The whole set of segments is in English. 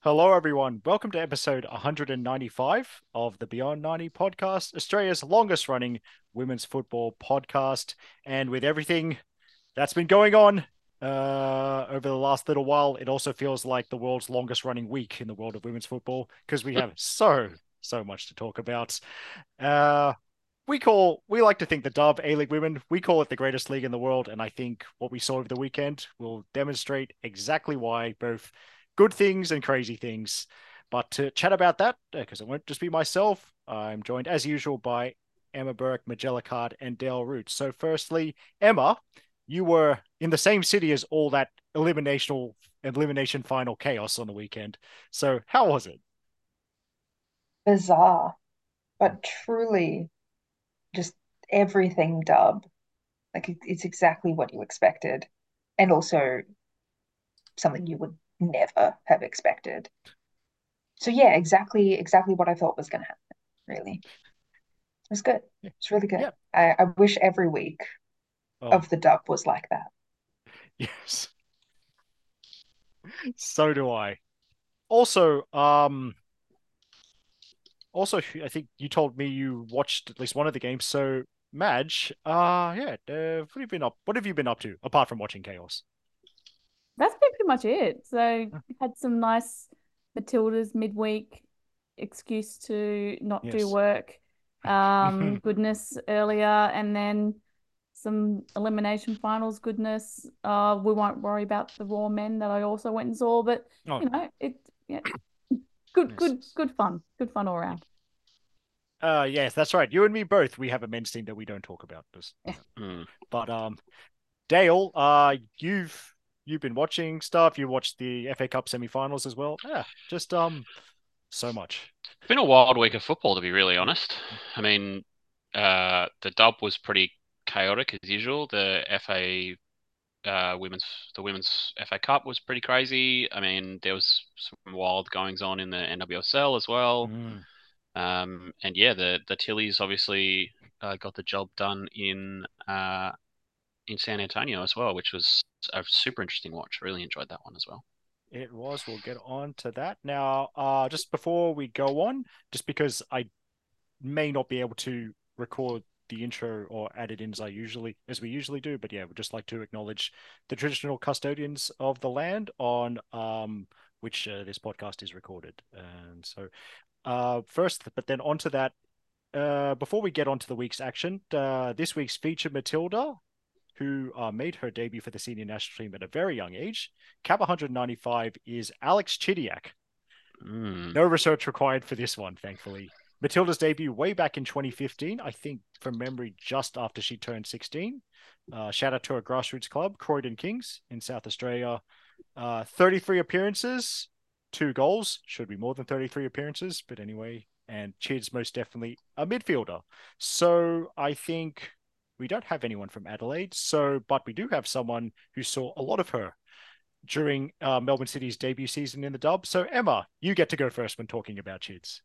Hello, everyone. Welcome to episode 195 of the Beyond 90 podcast, Australia's longest running women's football podcast. And with everything that's been going on over the last little while, it also feels like the world's longest running week in the world of women's football because we have so much to talk about. Uh, we like to think the Dub A-League Women, we call it the greatest league in the world, and I think what we saw over the weekend will demonstrate exactly why, both good things and crazy things. But to chat about that, because it won't just be myself, I'm joined as usual by Emma Burke, Magella Card, and Dale Root. So firstly, Emma, you were in the same city as all that elimination final chaos on the weekend. So how was it? Bizarre, but truly just everything dub. Like it's exactly what you expected, and also something you would never have expected. So yeah, exactly what I thought was going to happen. Really, it was good. Yeah. It's really good. Yeah. I wish every week Oh, of the dub was like that. yes. So do I. Also, I think you told me you watched at least one of the games. So, Madge, yeah, what have you been up to apart from watching Chaos? That's been pretty much it. So had some nice Matildas midweek excuse to not do Yes. work. Goodness earlier, and then some elimination finals goodness. We won't worry about the Raw men that I also went and saw, but Oh, it yeah, good, yes. good, good fun. Good fun all around. Yes, that's right. You and me both. We have a men's team that we don't talk about. Hmm. But Dale, you've been watching stuff. You watched the FA Cup semi-finals as well. Yeah, just so much. It's been a wild week of football, to be really honest. I mean, the dub was pretty chaotic as usual. The women's FA Cup was pretty crazy. I mean, there was some wild goings on in the NWSL as well. Mm. And yeah, the Tillies obviously got the job done in San Antonio as well, which was a super interesting watch. Really enjoyed that one as well. It was. We'll get on to that now. Just before we go on, just because I may not be able to record the intro or add it in as we usually do, but yeah, we'd just like to acknowledge the traditional custodians of the land on which this podcast is recorded. And so first, but then onto that. Before we get on to the week's action, this week's feature Matilda, who made her debut for the senior national team at a very young age. Cap 195 is Alex Chidiac. Mm. No research required for this one, thankfully. Matilda's debut way back in 2015, I think from memory, just after she turned 16. Shout out to her grassroots club, Croydon Kings in South Australia. 33 appearances, 2 goals. Should be more than 33 appearances, but anyway. And Chid's most definitely a midfielder. So I think we don't have anyone from Adelaide. But we do have someone who saw a lot of her during Melbourne City's debut season in the dub. So, Emma, you get to go first when talking about Chids.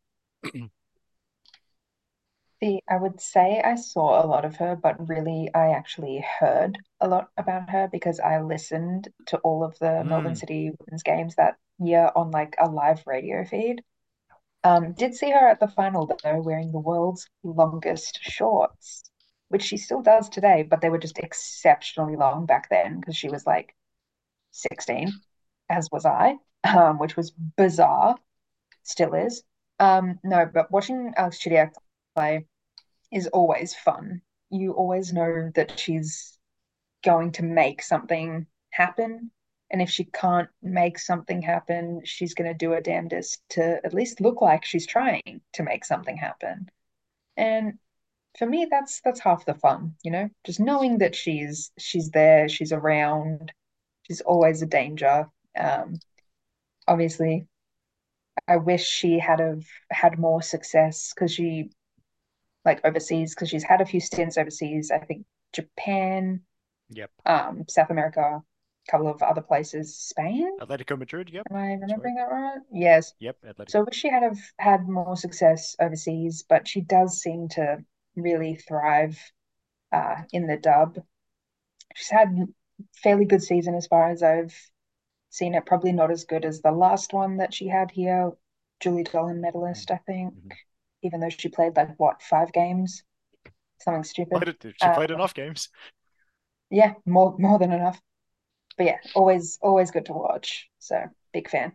See, I would say I saw a lot of her, but really I actually heard a lot about her because I listened to all of the Melbourne Mm. City women's games that year on like a live radio feed. Did see her at the final though, wearing the world's longest shorts, which she still does today, but they were just exceptionally long back then because she was like 16, as was I, which was bizarre, still is. No, but watching Alex Chidiac play is always fun. You always know that she's going to make something happen. And if she can't make something happen, she's going to do her damnedest to at least look like she's trying to make something happen. And for me, that's half the fun, you know, just knowing that she's there, she's around, she's always a danger. Um, Obviously, I wish she have had more success because she like overseas because she's had a few stints overseas. I think Japan, Yep. South America, a couple of other places, Spain. Atletico Madrid. Yep. Am I That's right. remembering that right? Yes. Yep. Atletico. So I wish she have had more success overseas, but she does seem to really thrive in the dub. She's had fairly good season as far as I've seen it. Probably not as good as the last one that she had here, Julie Dolan medalist, I think. Even though she played like what, 5 games, something stupid. She played enough games. Yeah, more than enough. But yeah, always good to watch. So big fan.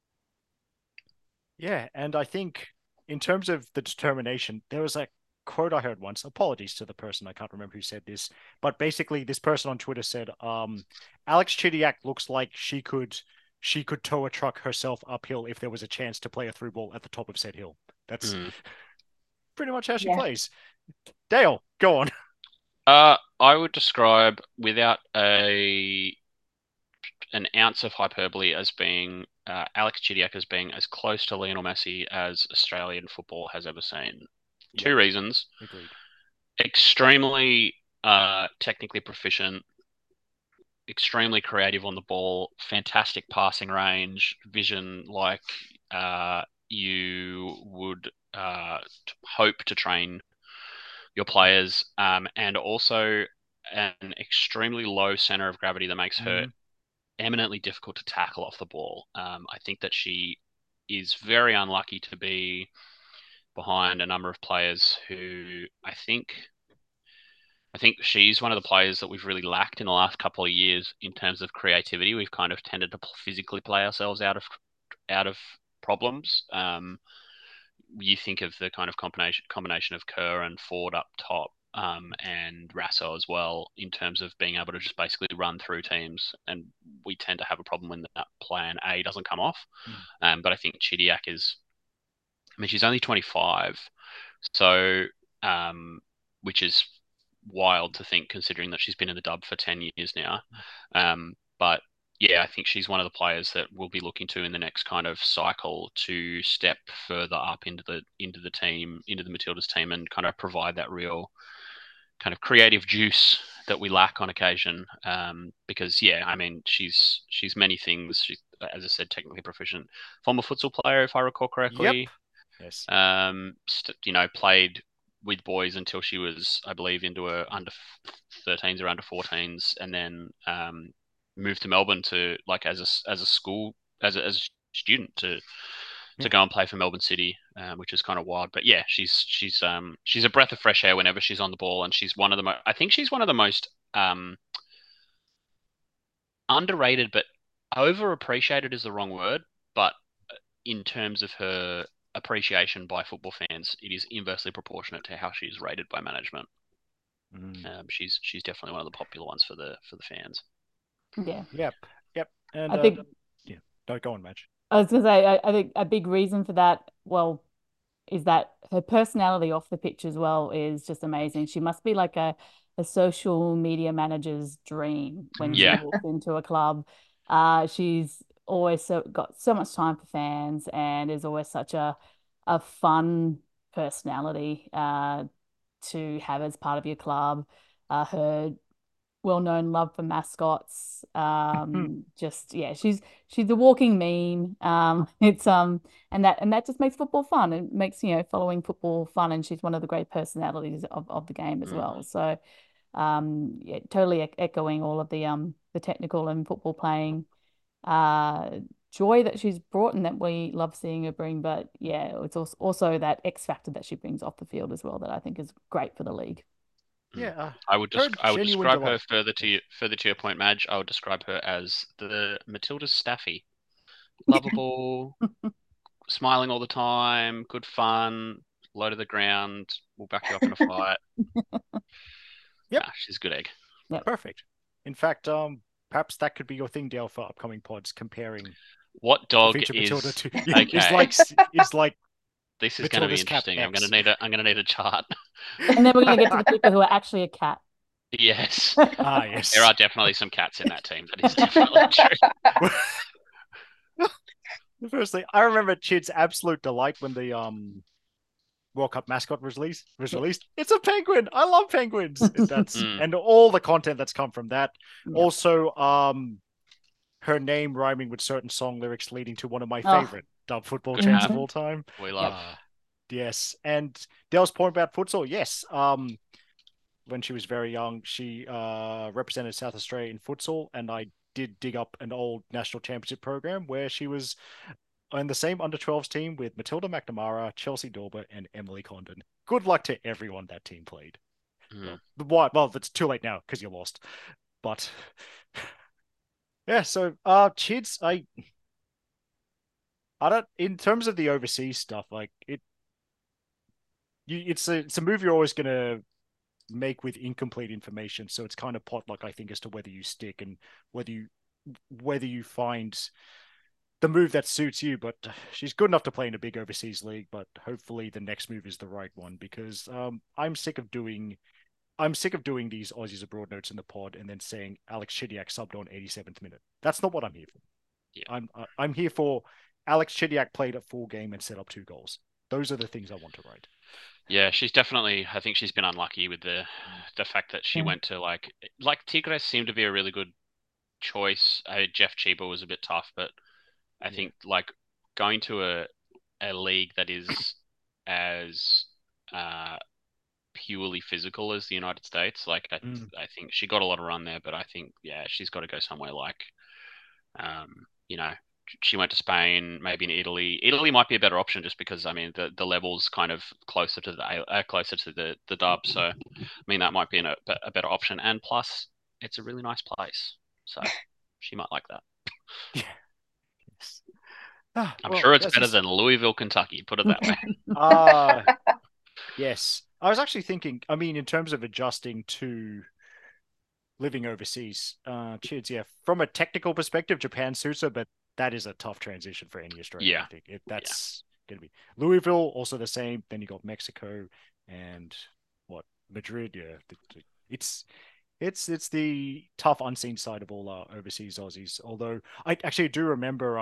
Yeah, and I think in terms of the determination, there was a quote I heard once. Apologies to the person, I can't remember who said this, but basically this person on Twitter said, Alex Chidiac looks like she could tow a truck herself uphill if there was a chance to play a through ball at the top of said hill. That's pretty much how she plays. Dale, go on. I would describe, without an ounce of hyperbole, as being Alex Chidiac as being as close to Lionel Messi as Australian football has ever seen. Yep. 2 reasons. Agreed. Extremely technically proficient, extremely creative on the ball, fantastic passing range, vision like you would hope to train your players, and also an extremely low center of gravity that makes her eminently difficult to tackle off the ball. I think that she is very unlucky to be behind a number of players who I think she's one of the players that we've really lacked in the last couple of years in terms of creativity. We've kind of tended to physically play ourselves out of problems. You think of the kind of combination of Kerr and Ford up top, and Rasso as well, in terms of being able to just basically run through teams, and we tend to have a problem when that plan A doesn't come off. But I think Chidiac is, I mean, she's only 25, so which is wild to think, considering that she's been in the dub for 10 years now. But yeah, I think she's one of the players that we'll be looking to in the next kind of cycle to step further up into the team, into the Matildas team, and kind of provide that real kind of creative juice that we lack on occasion. Because yeah, I mean, she's many things. She's, as I said, technically proficient, former futsal player, if I recall correctly. Yep. Yes. Played with boys until she was, I believe, into her under 13s or under 14s, and then moved to Melbourne to, like, as a student to go and play for Melbourne City, which is kind of wild. But yeah, she's a breath of fresh air whenever she's on the ball, and she's one of the I think she's one of the most underrated, but overappreciated is the wrong word, but in terms of her appreciation by football fans, it is inversely proportionate to how she's rated by management. She's definitely one of the popular ones for the fans. Yeah. Yep. And I think no, go on, Madge. I was gonna say, I think a big reason for that, well, is that her personality off the pitch as well is just amazing. She must be like a social media manager's dream when she walks into a club. She's always got so much time for fans, and is always such a fun personality to have as part of your club. Her well-known love for mascots, just yeah, she's a walking meme. It's and that just makes football fun. It makes, following football fun, and she's one of the great personalities of the game as well. So yeah, totally echoing all of the technical and football playing joy that she's brought and that we love seeing her bring. But yeah, it's also that X factor that she brings off the field as well that I think is great for the league. Yeah, I would describe her further to your point, Madge. I would describe her as the Matilda's Staffy, lovable, smiling all the time, good fun, low to the ground, will back you up in a fight. Yep, she's a good egg. Yep. Perfect. In fact, perhaps that could be your thing, Dale, for upcoming pods, comparing what dog is Matilda to okay. is like. This is going to be interesting. I'm going to need a chart. And then we're going to get to the people who are actually a cat. Yes. Yes. There are definitely some cats in that team. That is definitely true. Firstly, I remember Chid's absolute delight when the World Cup mascot was released. It's a penguin. I love penguins. And all the content that's come from that. Yep. Also, her name rhyming with certain song lyrics, leading to one of my favorite dub football chants of all time. We love. Yes. And Dale's point about futsal, yes. When she was very young, she represented South Australia in futsal, and I did dig up an old national championship program where she was on the same under 12s team with Matilda McNamara, Chelsea Dorber, and Emily Condon. Good luck to everyone that team played. Well, it's too late now because you lost. But yeah, so Chids, I don't, in terms of the overseas stuff, like it's a move you're always gonna make with incomplete information. So it's kind of potluck, I think, as to whether you stick and whether you find the move that suits you. But she's good enough to play in a big overseas league. But hopefully the next move is the right one, because I'm sick of doing these Aussies abroad notes in the pod and then saying Alex Chidiac subbed on 87th minute. That's not what I'm here for. Yeah. I'm here for Alex Chidiac played a full game and set up 2 goals. Those are the things I want to write. Yeah, she's definitely. I think she's been unlucky with the fact that she went to like Tigres seemed to be a really good choice. Jeff Cheever was a bit tough, but I think like going to a league that is as purely physical as the United States, like I think she got a lot of run there, but I think she's got to go somewhere like, she went to Spain, maybe in Italy. Italy might be a better option just because I mean the level's kind of closer to the dub, so I mean that might be a better option, and plus it's a really nice place, so she might like that. Yeah. I'm sure it's better than Louisville, Kentucky. Put it that way. Yes. I was actually thinking, I mean, in terms of adjusting to living overseas, Chids, from a technical perspective, Japan suits her, but that is a tough transition for any Australian. Yeah. I think that's going to be Louisville, also the same. Then you got Mexico and Madrid. Yeah. It's the tough unseen side of all overseas Aussies. Although I actually do remember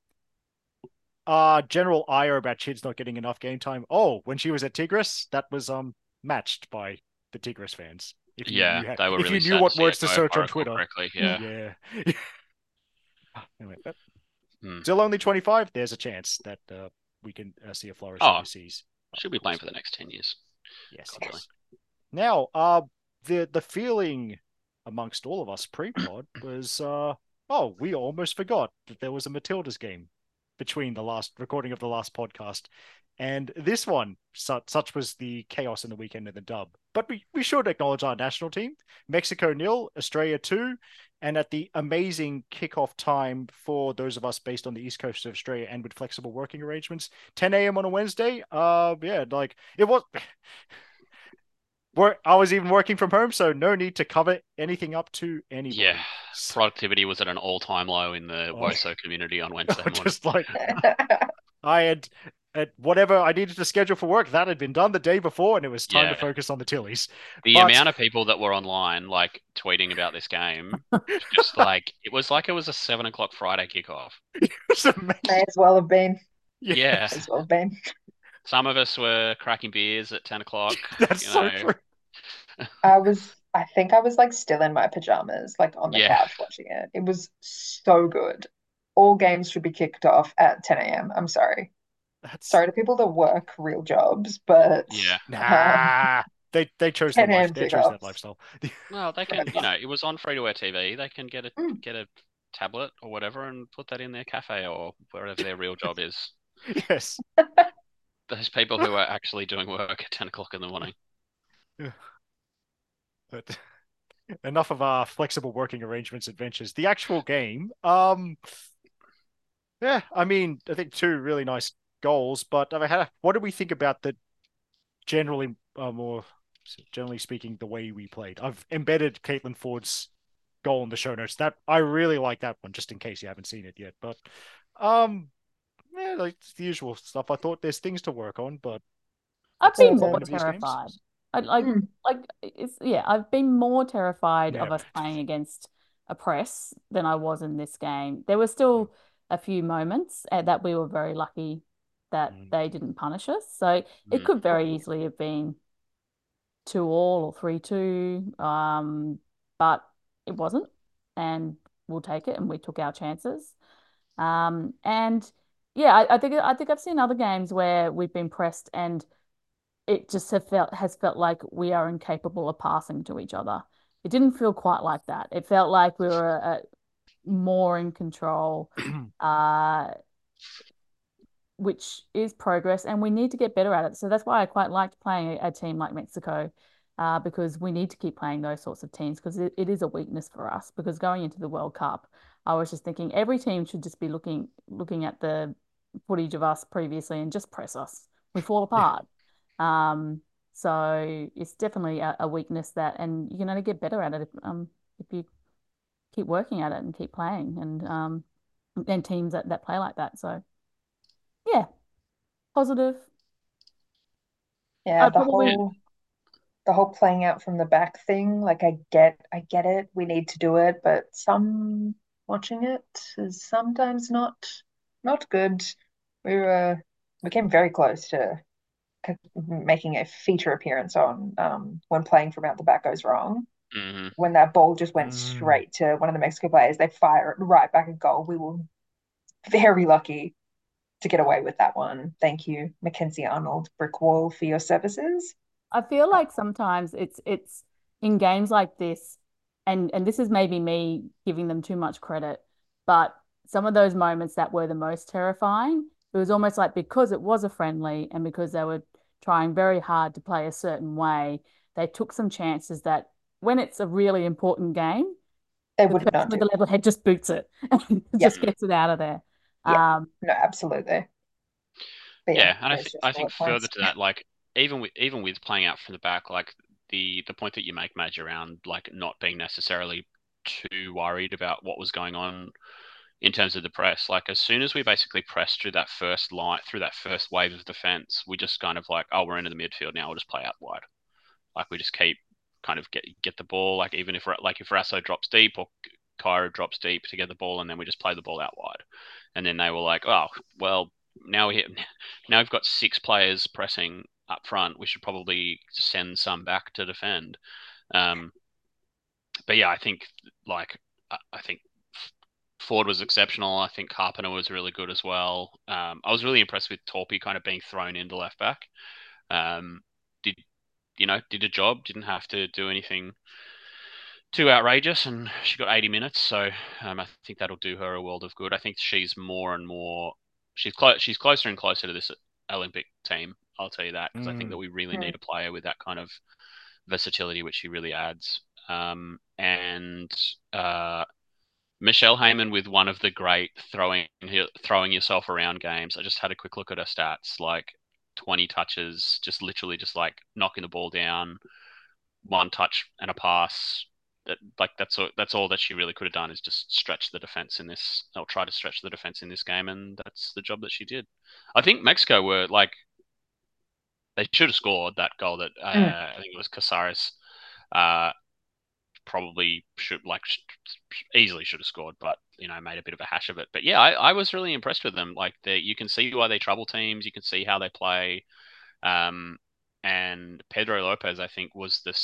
general ire about Chids not getting enough game time. Oh, when she was at Tigres, that was matched by the Tigres fans. They were really if you knew what words to search on Twitter. Correctly, yeah. Anyway, still only 25. There's a chance that we can see a flourish overseas. She'll be playing for the next 10 years. Yes. Now, the feeling amongst all of us pre-pod was, we almost forgot that there was a Matildas game between the last recording of the last podcast and this one. Such was the chaos in the weekend of the dub. But we should acknowledge our national team. Mexico 0, Australia 2, and at the amazing kickoff time for those of us based on the east coast of Australia and with flexible working arrangements, 10 a.m. on a Wednesday. Like it was. I was even working from home, so no need to cover anything up to anybody. Yeah, productivity was at an all-time low in the WOSO community on Wednesday morning. Just like I had whatever I needed to schedule for work, that had been done the day before, and it was time to focus on the Tillies. The amount of people that were online, like tweeting about this game, just like it was a 7 o'clock Friday kickoff. It was amazing. May as well have been. Yeah. May as well have been. Some of us were cracking beers at 10 o'clock. That's so true. I think I was like still in my pajamas, like on the couch watching it. It was so good. All games should be kicked off at 10 a.m. I'm sorry. Sorry to people that work real jobs, but they chose that lifestyle. Well, they can, it was on free-to-air TV. They can get a tablet or whatever and put that in their cafe or wherever their real job is. Yes. Those people who are actually doing work at 10 o'clock in the morning. Yeah. But enough of our flexible working arrangements adventures. The actual game, I mean, I think 2 really nice goals, but what do we think about the generally, more generally speaking, the way we played? I've embedded Caitlin Ford's goal in the show notes. That I really like that one, just in case you haven't seen it yet. But like the usual stuff. I thought there's things to work on, but I've been more terrified. I've been more terrified of us playing against a press than I was in this game. There were still a few moments that we were very lucky that they didn't punish us. So it could very easily have been 2-2 or 3-2, but it wasn't, and we'll take it. And we took our chances. I think I've seen other games where we've been pressed and it just has felt like we are incapable of passing to each other. It didn't feel quite like that. It felt like we were more in control, which is progress, and we need to get better at it. So that's why I quite liked playing a team like Mexico, because we need to keep playing those sorts of teams because it is a weakness for us. Because going into the World Cup, I was just thinking every team should just be looking at the footage of us previously and just press us. We fall apart. So it's definitely a weakness and you can only get better at it if you keep working at it and keep playing and teams that play like that. So yeah, positive. Yeah, Probably the whole playing out from the back thing, like I get it. We need to do it, but some watching it is sometimes not good. We came very close to making a feature appearance on when playing from out the back goes wrong. Mm-hmm. When that ball just went straight to one of the Mexico players, they fire it right back at goal. We were very lucky to get away with that one. Thank you, Mackenzie Arnold, Brick Wall, for your services. I feel like sometimes it's in games like this, and this is maybe me giving them too much credit, but some of those moments that were the most terrifying, it was almost like because it was a friendly and because they were trying very hard to play a certain way, they took some chances that when it's a really important game, They the would person not with do. the level head just boots it and Yeah, just gets it out of there. yeah, no, absolutely. But yeah, Yeah, and there's just I think bullet further points. to that, like even with playing out from the back, like the point that you make, Madge, around like not being necessarily too worried about what was going on in terms of the press. Like as soon as we basically pressed through that first line, through that first wave of defense, we just kind of like, oh, we're into the midfield now. We'll just play out wide. Like we just keep kind of get the ball. Like even if Rasso drops deep or Cairo drops deep to get the ball, and then we just play the ball out wide. And then they were like, oh, well, now now we've got 6 players pressing up front. We should probably send some back to defend. But yeah, I think like I think Ford was exceptional. I think Carpenter was really good as well. I was really impressed with Torpy kind of being thrown into left back. Did did a job, didn't have to do anything too outrageous, and she got 80 minutes. So I think that'll do her a world of good. I think she's more and more she's closer and closer to this Olympic team. I'll tell you that because I think that we really need a player with that kind of versatility, which she really adds. And Michelle Heyman with one of the great throwing yourself around games. I just had a quick look at her stats, like 20 touches, just literally just like knocking the ball down, one touch and a pass. That's all that she really could have done is just stretch the defense in this, or try to stretch the defense in this game, and that's the job that she did. I think Mexico were like they should have scored that goal that I think it was Casares probably should easily should have scored, but made a bit of a hash of it. But yeah, I was really impressed with them. Like you can see why they trouble teams. You can see how they play. And Pedro Lopez, I think, was the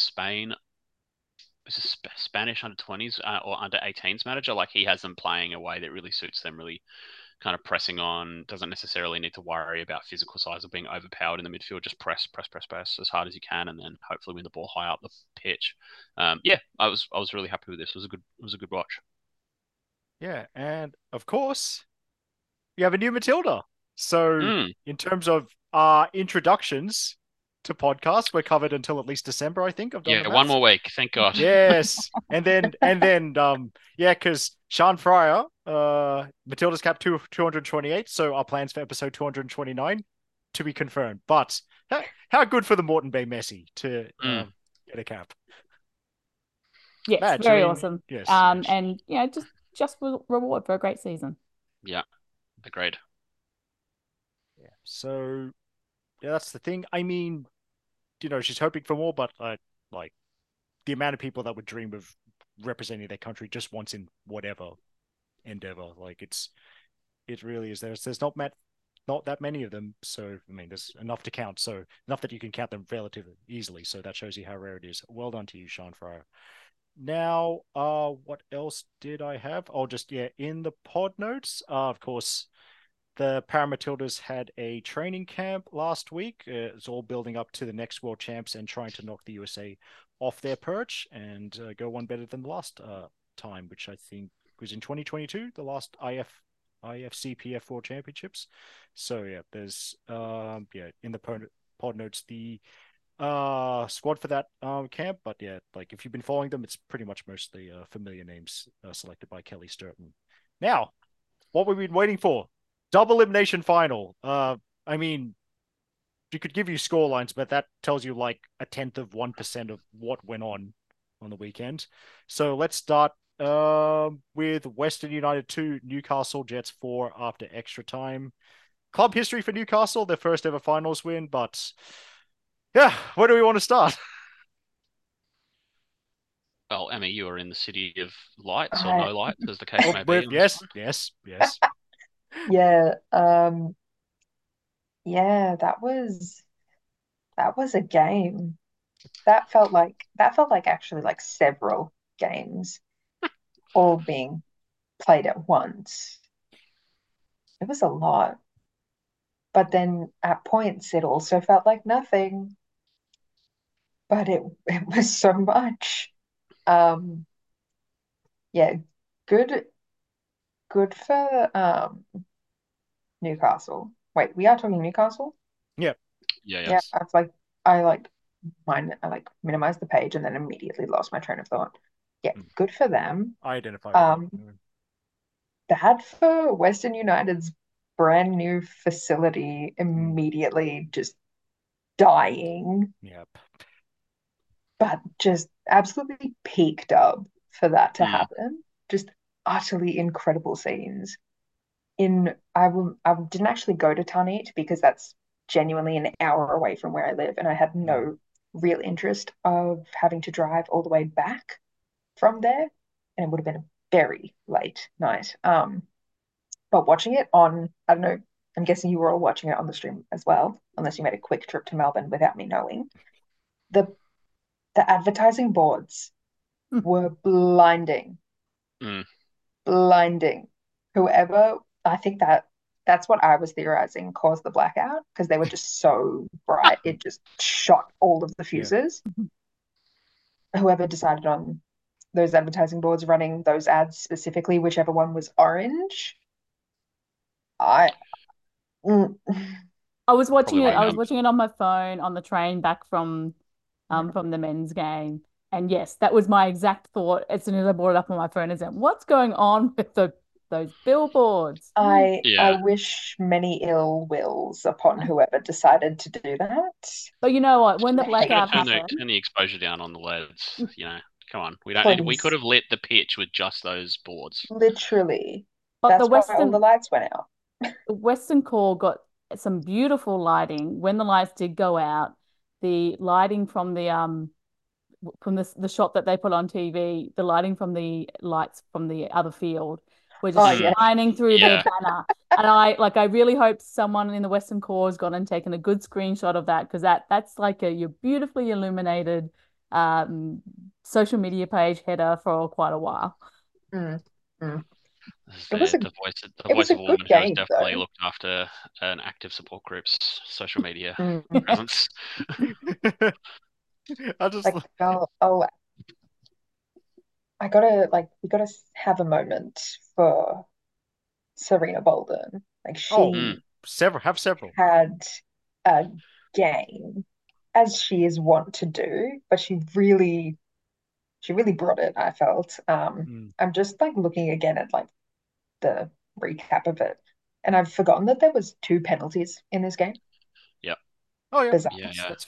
Spanish under 20s or under 18s manager. Like he has them playing a way that really suits them. Really kind of pressing on. Doesn't necessarily need to worry about physical size or being overpowered in the midfield. Just press as hard as you can, and then hopefully win the ball high up the pitch. Yeah, I was really happy with this. It was a good watch. Yeah, and of course, you have a new Matilda. So, in terms of introductions to podcasts, we're covered until at least December, I think. I've done the Yeah, maths. one more week, thank God. Yes, and then yeah, because Sean Fryer, Matilda's cap 228. So our plans for episode 229 to be confirmed. But how good for the Moreton Bay Messi to get a cap. Yes, Madge, very awesome. Yes, and just reward for a great season. Yeah, agreed. Yeah. So yeah, that's the thing. I mean, she's hoping for more, but like the amount of people that would dream of representing their country just once in whatever endeavor, like it really is. There's not that many of them, so I mean, there's enough to count. So enough that you can count them relatively easily. So that shows you how rare it is. Well done to you, Sean Fryer. Now, what else did I have? Oh, just in the pod notes, of course. The Paramatildas had a training camp last week. It's all building up to the next World Champs and trying to knock the USA off their perch and go one better than the last time, which I think was in 2022, the last IFCPF World Championships. So yeah, there's in the pod notes the squad for that camp. But yeah, like if you've been following them, it's pretty much mostly familiar names selected by Kelly Sturton. Now, what we've been waiting for, double elimination final. I mean, you could give you score lines, but that tells you like 0.1% of what went on the weekend. So let's start with Western United 2, Newcastle Jets 4 after extra time. Club history for Newcastle, their first ever finals win, but yeah, where do we want to start? Well, Emmy, you are in the city of lights or no lights, as the case Oh, may be. yes. Yeah. Yeah, that was a game. That felt like actually like several games all being played at once. It was a lot. But then at points it also felt like nothing. But it was so much. Um yeah, good for Newcastle. Wait, we are talking Newcastle? Yeah. Yeah. Yeah, I minimized the page and then immediately lost my train of thought. Yeah, good for them. I identify with that. Bad for Western United's brand new facility immediately just dying. Yep. But just absolutely peaked up for that to happen. Just utterly incredible scenes. I didn't actually go to Tarneet because that's genuinely an hour away from where I live, and I had no real interest of having to drive all the way back from there, and it would have been a very late night. But watching it on, I don't know, I'm guessing you were all watching it on the stream as well, unless you made a quick trip to Melbourne without me knowing. The advertising boards were blinding. Blinding. Whoever, I think that's what I was theorizing caused the blackout because they were just so bright. It just shot all of the fuses. Yeah. Whoever decided on those advertising boards running those ads specifically, whichever one was orange, I was watching it. I was watching it on my phone on the train back from the men's game. And yes, that was my exact thought as soon as I brought it up on my phone. Is that what's going on with those billboards? I wish many ill wills upon whoever decided to do that. But you know what? When the blackout happened, turn the exposure down on the LEDs. You know, come on. We don't. We could have lit the pitch with just those boards. Literally. But that's why all the lights went out. The Western Core got some beautiful lighting. When the lights did go out, the lighting from the shot that they put on TV, the lighting from the lights from the other field were just shining through their banner. And I really hope someone in the Western Core has gone and taken a good screenshot of that because that's like your beautifully illuminated social media page header for quite a while. The voice of a woman who has definitely looked after an active support group's social media presence. I just we gotta have a moment for Sarina Bolden. Like she several had a game as she is wont to do, but she really brought it, I felt. I'm just like looking again at like the recap of it, and I've forgotten that there was 2 penalties in this game. Yep. Oh yeah. Bizarre. Yeah. That's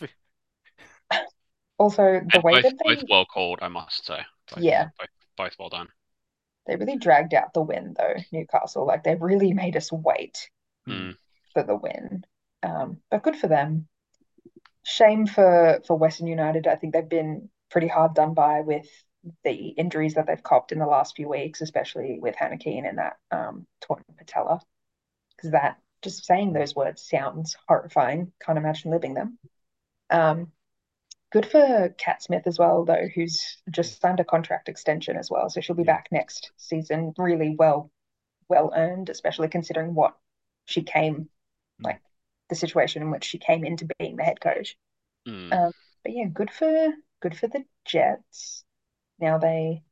also the way that both well called, I must say. Both well done. They really dragged out the win though, Newcastle. Like they really made us wait for the win. But good for them. Shame for Western United. I think they've been pretty hard done by with the injuries that they've copped in the last few weeks, especially with Hannah Keane and that torn patella. Because that, just saying those words sounds horrifying. Can't imagine living them. Good for Kat Smith as well, though, who's just signed a contract extension as well. So she'll be back next season. Really well earned, especially considering what she came, like the situation in which she came into being the head coach. But yeah, good for the Jets. Now they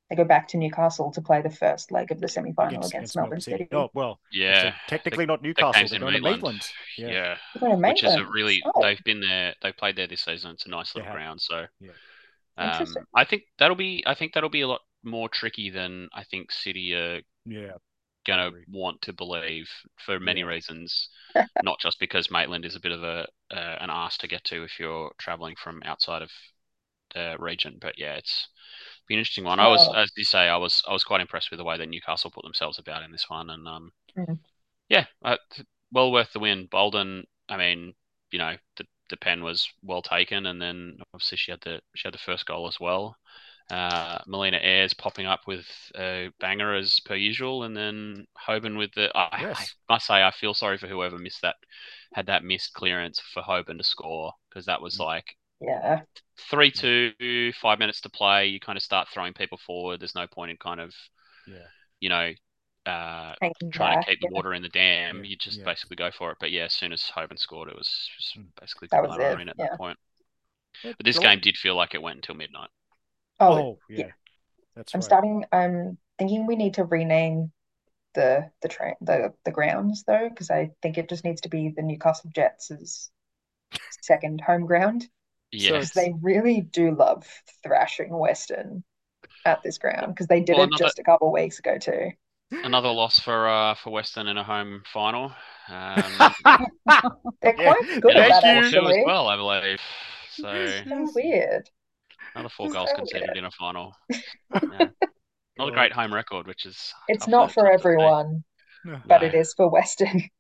They go back to Newcastle to play the first leg of the semi-final against Melbourne City. Oh, well, Yeah, technically not the Newcastle. game's They're in going to Maitland. Maitland. Yeah. They're going to Which is a Maitland. really Oh, they've been there. They've played there this season. It's a nice They little have. ground. So Yeah. interesting. I think that'll be a lot more tricky than I think City are Yeah. gonna want to believe for many Yeah. reasons. Not just because Maitland is a bit of an arse to get to if you're traveling from outside of the region. But yeah, it's be an interesting one. I was, Oh. as you say, I was quite impressed with the way that Newcastle put themselves about in this one, and Mhm. yeah, well worth the win. Bolden, I mean, you know, the pen was well taken, and then obviously she had the first goal as well. Melina Ayres popping up with a banger as per usual, and then Hoban with I Yes. must say I feel sorry for whoever had that missed clearance for Hoban to score, because that was like Yeah. 3-2, 5 minutes to play. You kind of start throwing people forward. There's no point in kind of you know Hanging trying back, to keep the yeah. water in the dam. Yeah, You just yeah. basically go for it. But yeah, as soon as Hoban scored, it was just basically That good was night it, on in at yeah. that point. But this game did feel like it went until midnight. Oh, yeah. That's I'm thinking we need to rename the grounds though, because I think it just needs to be the Newcastle Jets' second home ground. Yeah. Because they really do love thrashing Western at this ground, because they did Well, it just a couple of weeks ago too. Another loss for Western in a home final. They're Yeah. quite good at Thank that, you. As actually. well, I believe. So It's so weird. another 4 So goals conceded weird. in a final. Yeah. Not a great home record, which is It's tough not for to say. everyone, No. but No. it is for Western.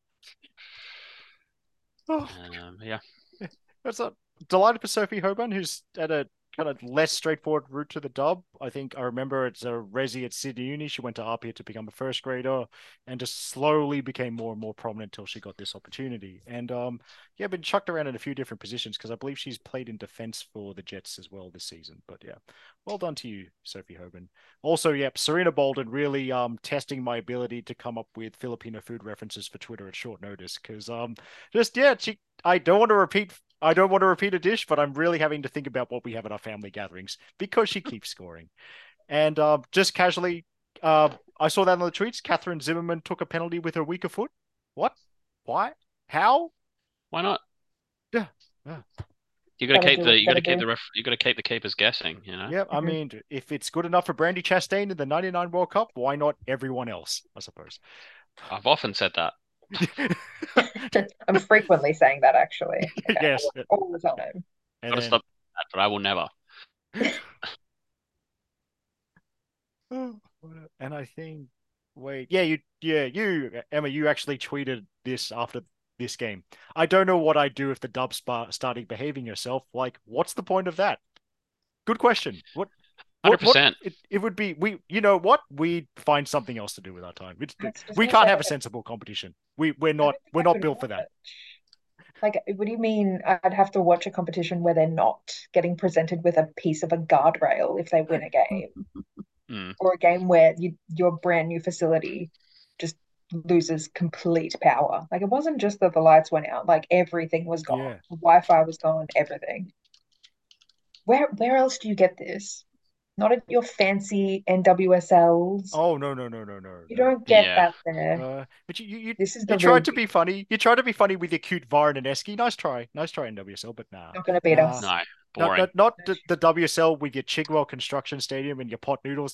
Oh, Yeah. that's a delighted for Sophie Hoban, who's at a kind of less straightforward route to the dub. I think I remember it's a resi at Sydney Uni. She went to RPA to become a first grader and just slowly became more and more prominent until she got this opportunity. And been chucked around in a few different positions, because I believe she's played in defense for the Jets as well this season. But yeah, well done to you, Sophie Hoban. Also, Serena Bolden really testing my ability to come up with Filipino food references for Twitter at short notice, because I don't want to repeat a dish, but I'm really having to think about what we have at our family gatherings, because she keeps scoring. And just casually, I saw that on the tweets. Catherine Zimmerman took a penalty with her weaker foot. What? Why? How? Why not? Yeah. You got to keep the keepers guessing, you know. Yeah, I mean, if it's good enough for Brandy Chastain in the '99 World Cup, why not everyone else? I suppose. I've often said that. I'm frequently saying that, actually. Okay. Yes. All the time. And Got to then, stop that, but I will never. and I think, you, Emma, you actually tweeted this after this game. I don't know what I'd do if the dub started behaving yourself. Like, what's the point of that? Good question. What 100%. It would be, we'd find something else to do with our time. We not can't have a that- sensible competition. We're not built for that. Like, what do you mean I'd have to watch a competition where they're not getting presented with a piece of a guardrail if they win a game? Or a game where your brand new facility just loses complete power? Like, it wasn't just that the lights went out, like everything was gone. Yeah. The Wi-Fi was gone, everything. Where else do you get this? Not at your fancy NWSLs. Oh, no. You don't get that there. But This is you the tried real to be funny. You tried to be funny with your cute Varn and Eski. Nice try in WSL, but nah. not going to beat us. No, boring. Not the WSL with your Chigwell Construction Stadium and your pot noodles.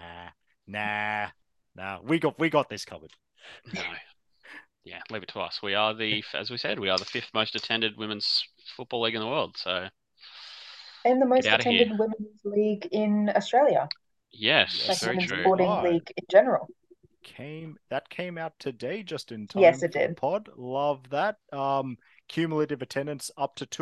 Nah. We got this covered. No. Yeah, leave it to us. As we said, we are the 5th most attended women's football league in the world. So, And the most Get outta attended here. women's league in Australia. yes, Like very women's true. sporting Right. league in general. Came out today just in time Yes, it for the did. pod. Love that. Cumulative attendance up to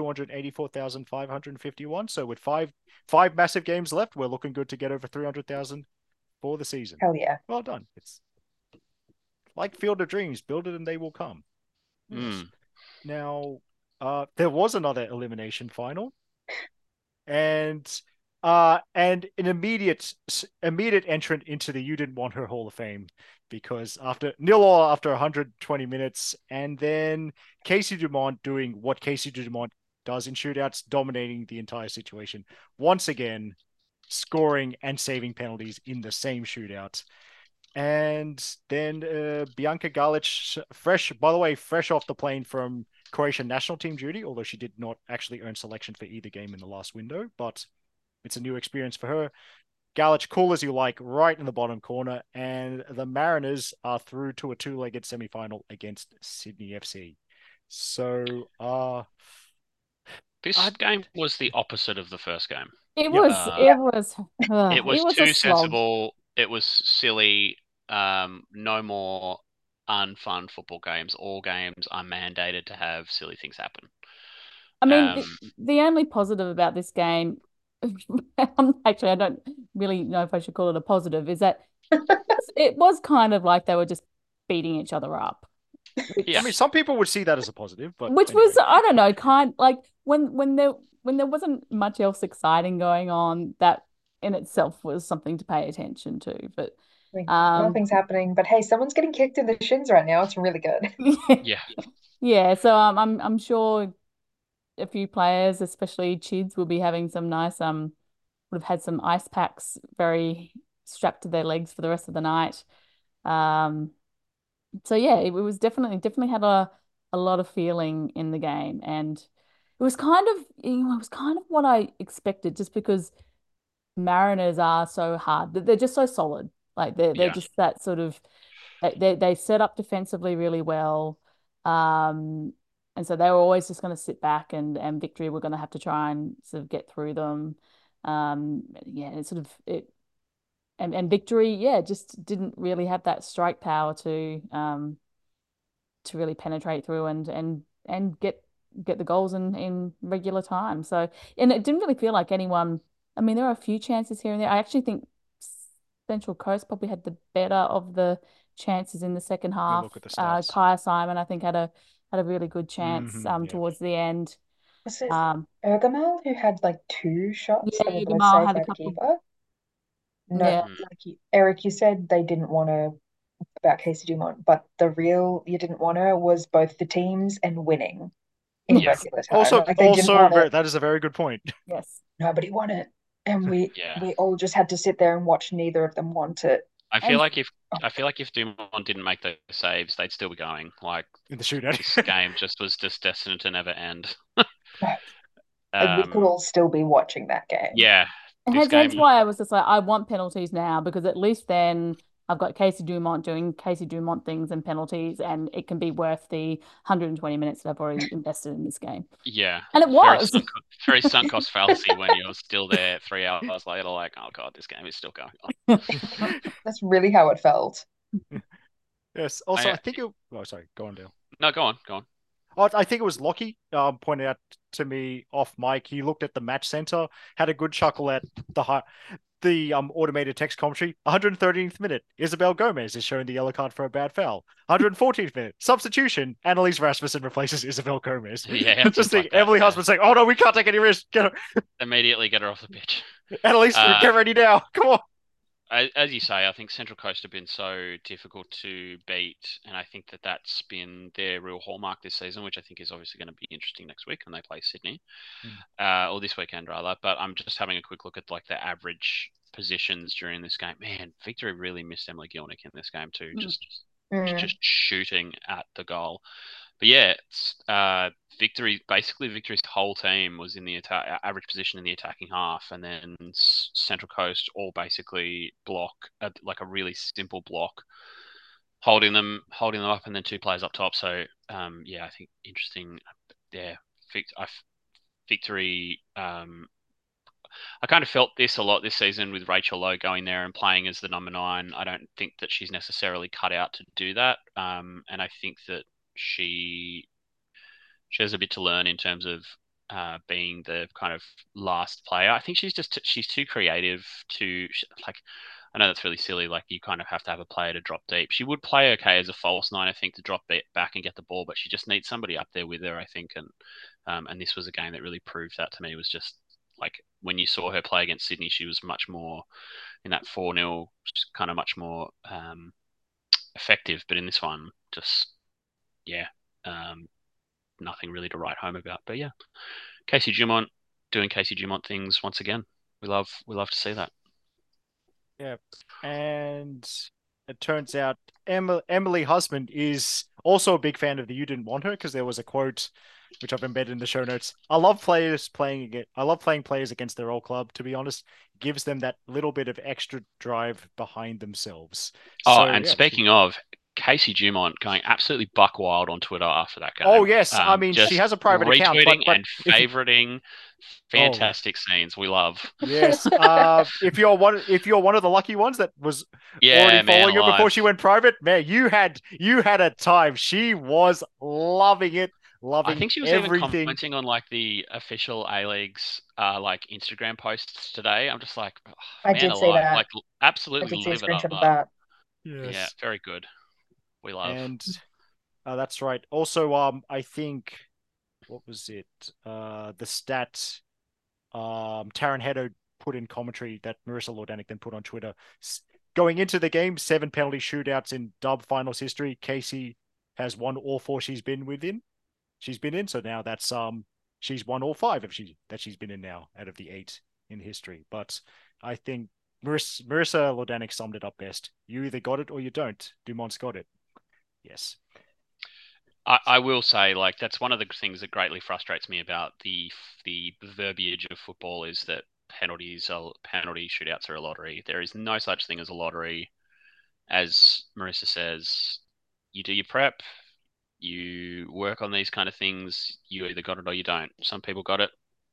284,551. So with five massive games left, we're looking good to get over 300,000 for the season. Hell yeah. Well done. It's like Field of Dreams. Build it and they will come. Yes. Now, there was another elimination final, and an immediate entrant into the You Didn't Want Her Hall of Fame, because after 120 minutes, and then Casey Dumont doing what Casey Dumont does in shootouts, dominating the entire situation. Once again, scoring and saving penalties in the same shootout. And then Bianca Galic, fresh off the plane from Croatian national team duty, although she did not actually earn selection for either game in the last window, but it's a new experience for her. Galic, cool as you like, right in the bottom corner, and the Mariners are through to a two-legged semi-final against Sydney FC. So, This game was the opposite of the first game. It Yep. was It was a too slog. sensible. It was silly. No more unfun football games. All games are mandated to have silly things happen. I mean, the only positive about this game, actually, I don't really know if I should call it a positive, is that it was kind of like they were just beating each other up. Yeah. I mean, some people would see that as a positive, but Which anyway. was, I don't know, kind like when there wasn't much else exciting going on, that in itself was something to pay attention to. But Like, nothing's happening, but hey, someone's getting kicked in the shins right now. It's really good. Yeah. Yeah, so I'm sure a few players, especially Chids, will be having some nice would have had some ice packs very strapped to their legs for the rest of the night. So yeah, it was definitely had a lot of feeling in the game, and it was kind of what I expected, just because Mariners are so hard. They're just so solid. Like they're Yeah. just that sort of they set up defensively really well. And so they were always just going to sit back, and Victory were going to have to try and sort of get through them. Yeah, it sort of it and Victory, yeah, just didn't really have that strike power to really penetrate through and get the goals in regular time. So, and it didn't really feel like anyone. I mean, there are a few chances here and there. I actually think Central Coast probably had the better of the chances in the second half. Look at the stats. Kaya Simon, I think, had a really good chance Yeah. towards the end. Was it Ergamal who had like two shots Yeah, that were both Gamal saved had by a the couple. keeper? No, Yeah. like Eric, you said they didn't want to about Casey Dumont, but the real you didn't want to was both the teams and winning in Yes. regular time. Also, Like they didn't want it. that is a very good point. Yes. Nobody won it, and we Yeah. we all just had to sit there and watch neither of them want it. I feel like if Dumont didn't make those saves, they'd still be going. Like In the shootout. this game was destined to never end. Like we could all still be watching that game. Yeah. Hence why I was just like, I want penalties now, because at least then I've got Casey Dumont doing Casey Dumont things and penalties, and it can be worth the 120 minutes that I've already invested in this game. Yeah. And it was. Very sunk cost fallacy when you're still there 3 hours later, like, oh God, this game is still going on. That's really how it felt. Yes. Also, I think oh, sorry. Go on, Dale. No, go on. I think it was Lockie pointed out to me off mic. He looked at the match center, had a good chuckle at the automated text commentary. 113th minute, Isabel Gomez is showing the yellow card for a bad foul. 114th minute, substitution, Annalise Rasmussen replaces Isabel Gomez. Yeah, just think Emily Husband saying, "Oh no, we can't take any risk. Immediately get her off the pitch. Annalise, get ready now. Come on." As you say, I think Central Coast have been so difficult to beat, and I think that's been their real hallmark this season, which I think is obviously going to be interesting next week when they play Sydney, or this weekend rather. But I'm just having a quick look at like the average positions during this game. Man, Victory really missed Emily Gilnick in this game too, just shooting at the goal. But yeah, Victory's whole team was in the average position in the attacking half, and then Central Coast all basically block like a really simple block, holding them up, and then two players up top. So yeah, I think interesting. Yeah, Victory. I kind of felt this a lot this season with Rachel Lowe going there and playing as the number 9. I don't think that she's necessarily cut out to do that, and I think that she has a bit to learn in terms of being the kind of last player. I think she's too creative to like. I know that's really silly. Like you kind of have to have a player to drop deep. She would play okay as a false 9, I think, to drop back and get the ball, but she just needs somebody up there with her, I think. And this was a game that really proved that to me. It was just like when you saw her play against Sydney, she was much more in that 4-0, kind of much more effective. But in this one, just yeah. Nothing really to write home about. But yeah, Casey Dumont doing Casey Dumont things once again. We love to see that. Yeah. And it turns out Emily Husband is also a big fan of the You Didn't Want Her, because there was a quote which I've embedded in the show notes. I love playing players against their old club, to be honest. It gives them that little bit of extra drive behind themselves. Oh, So and yeah, speaking of, Casey Dumont going absolutely buck wild on Twitter after that game. oh yes, I mean she Just has a private account, retweeting but and if you, favoriting oh fantastic scenes. We love. yes, if you're one of the lucky ones that was already Yeah, man, following her before alive. she went private, man, you had a time. She was loving it, I loving think she was even everything. commenting on like the official A-League's like Instagram posts today. I'm just like, oh, I man did see alive. that. Like I absolutely did see a live it up. screenshot of that. Yeah, Yes, very good. We love. and that's right. Also, I think what was it? The stat Taron Hedo put in commentary that Marissa Lordanic then put on Twitter. Going into the game, 7 penalty shootouts in Dub finals history. Casey has won all 4 she's been in. So now that's she's won all 5 that she's been in now out of the 8 in history. But I think Marissa Lordanic summed it up best. You either got it or you don't. Dumont's got it. Yes. I will say, like, that's one of the things that greatly frustrates me about the verbiage of football is that penalty shootouts are a lottery. There is no such thing as a lottery. As Marissa says, you do your prep, you work on these kind of things. You either got it or you don't. Some people got it.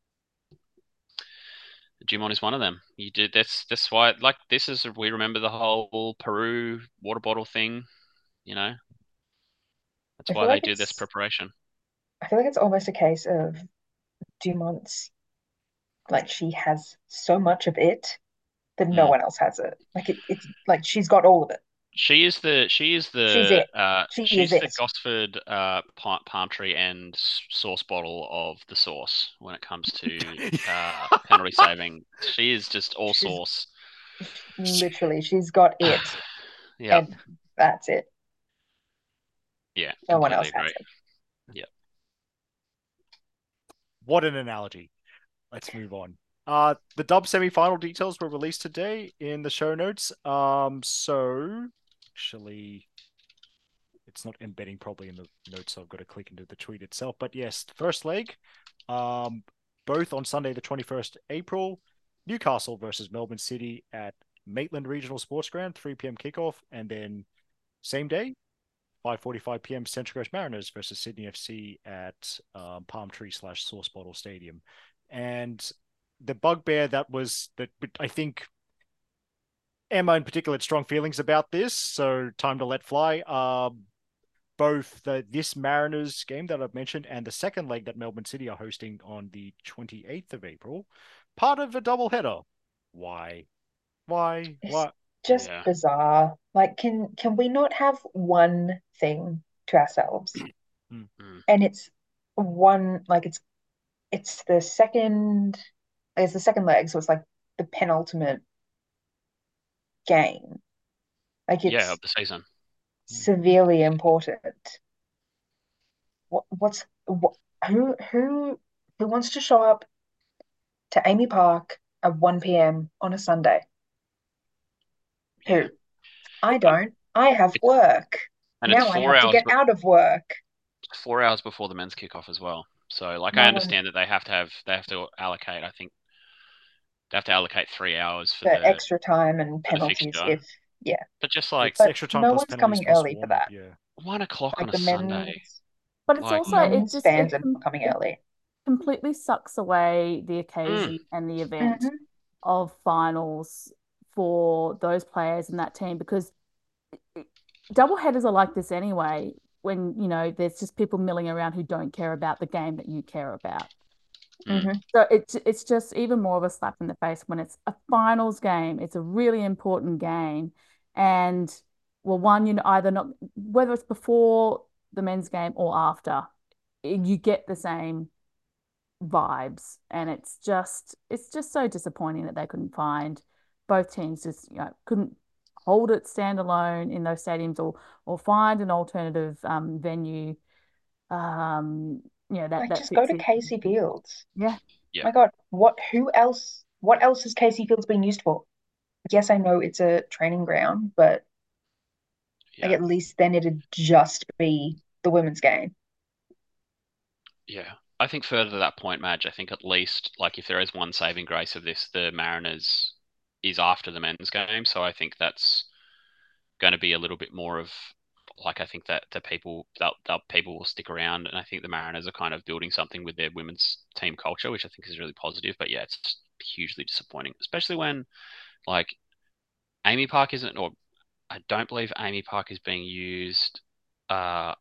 Jimon is one of them. You did. That's why. Like this is. We remember the whole Peru water bottle thing. You know. That's I why feel they like do this preparation. it's almost a case of Dumont's like she has so much of it that no Mm. one else has it. Like it's like she's got all of it. She's it. She is she's the it. Gosford palm tree and sauce bottle of the sauce when it comes to penalty saving. She is just all She's sauce. literally she's got it, Yeah, and that's it. yeah, No one completely else has agree. it. Yeah, What an analogy. Let's move on. The Dub semi-final details were released today in the show notes. So actually, it's not embedding properly in the notes, so I've got to click into the tweet itself. But yes, first leg, um, both on Sunday, the 21st April, Newcastle versus Melbourne City at Maitland Regional Sports Ground, 3 p.m. kickoff, and then same day, 5:45 p.m. Central Coast Mariners versus Sydney FC at Palm Tree / Sauce Bottle Stadium. And the bugbear that was that I think Emma in particular had strong feelings about this, so time to let fly. Both this Mariners game that I've mentioned and the second leg that Melbourne City are hosting on the 28th of April, part of a double header. Why? Why? It's Why? just yeah. bizarre. Like, can we not have one thing to ourselves? Mm. And it's one like it's the second it's the second leg, so it's like the penultimate game. Like Yeah, it's of the season. severely important. What who wants to show up to Amy Park at 1 p.m. on a Sunday? Yeah. Who? I Um, don't. I have it's work. and it's Now I four have to hours get out of work. 4 hours before the men's kickoff as well. So like I No one understand that they have to allocate. I think they have to allocate 3 hours for extra time and for the penalties fixture. if yeah. But just like It's But extra time no plus one's penalties coming plus early for warm up. that. Yeah. 1 o'clock on Like a the Sunday. But it's Like also it men's just fans are coming it early. completely sucks away the mm, occasion and the event Hmm. of finals for those players in that team because double headers are like this anyway when there's just people milling around who don't care about the game that you care about. mm, Hmm. So it's just even more of a slap in the face when it's a finals game. It's a really important game, and well, one either not whether it's before the men's game or after, you get the same vibes, and it's just so disappointing that they couldn't find both teams just couldn't hold it standalone in those stadiums or find an alternative venue that Like that just go fits to in. Casey Fields. Yeah. yeah. My God, who else what else is Casey Fields being used for? Yes, I know it's a training ground, but like Yeah. at least then it'd just be the women's game. Yeah. I think further to that point, Madge, I think at least, like, if there is one saving grace of this, the Mariners is after the men's game. So I think that's going to be a little bit more of, like, I think that the people will stick around, and I think the Mariners are kind of building something with their women's team culture, which I think is really positive. But yeah, it's hugely disappointing, especially when, like, Amy Park isn't, or I don't believe Amy Park is being used uh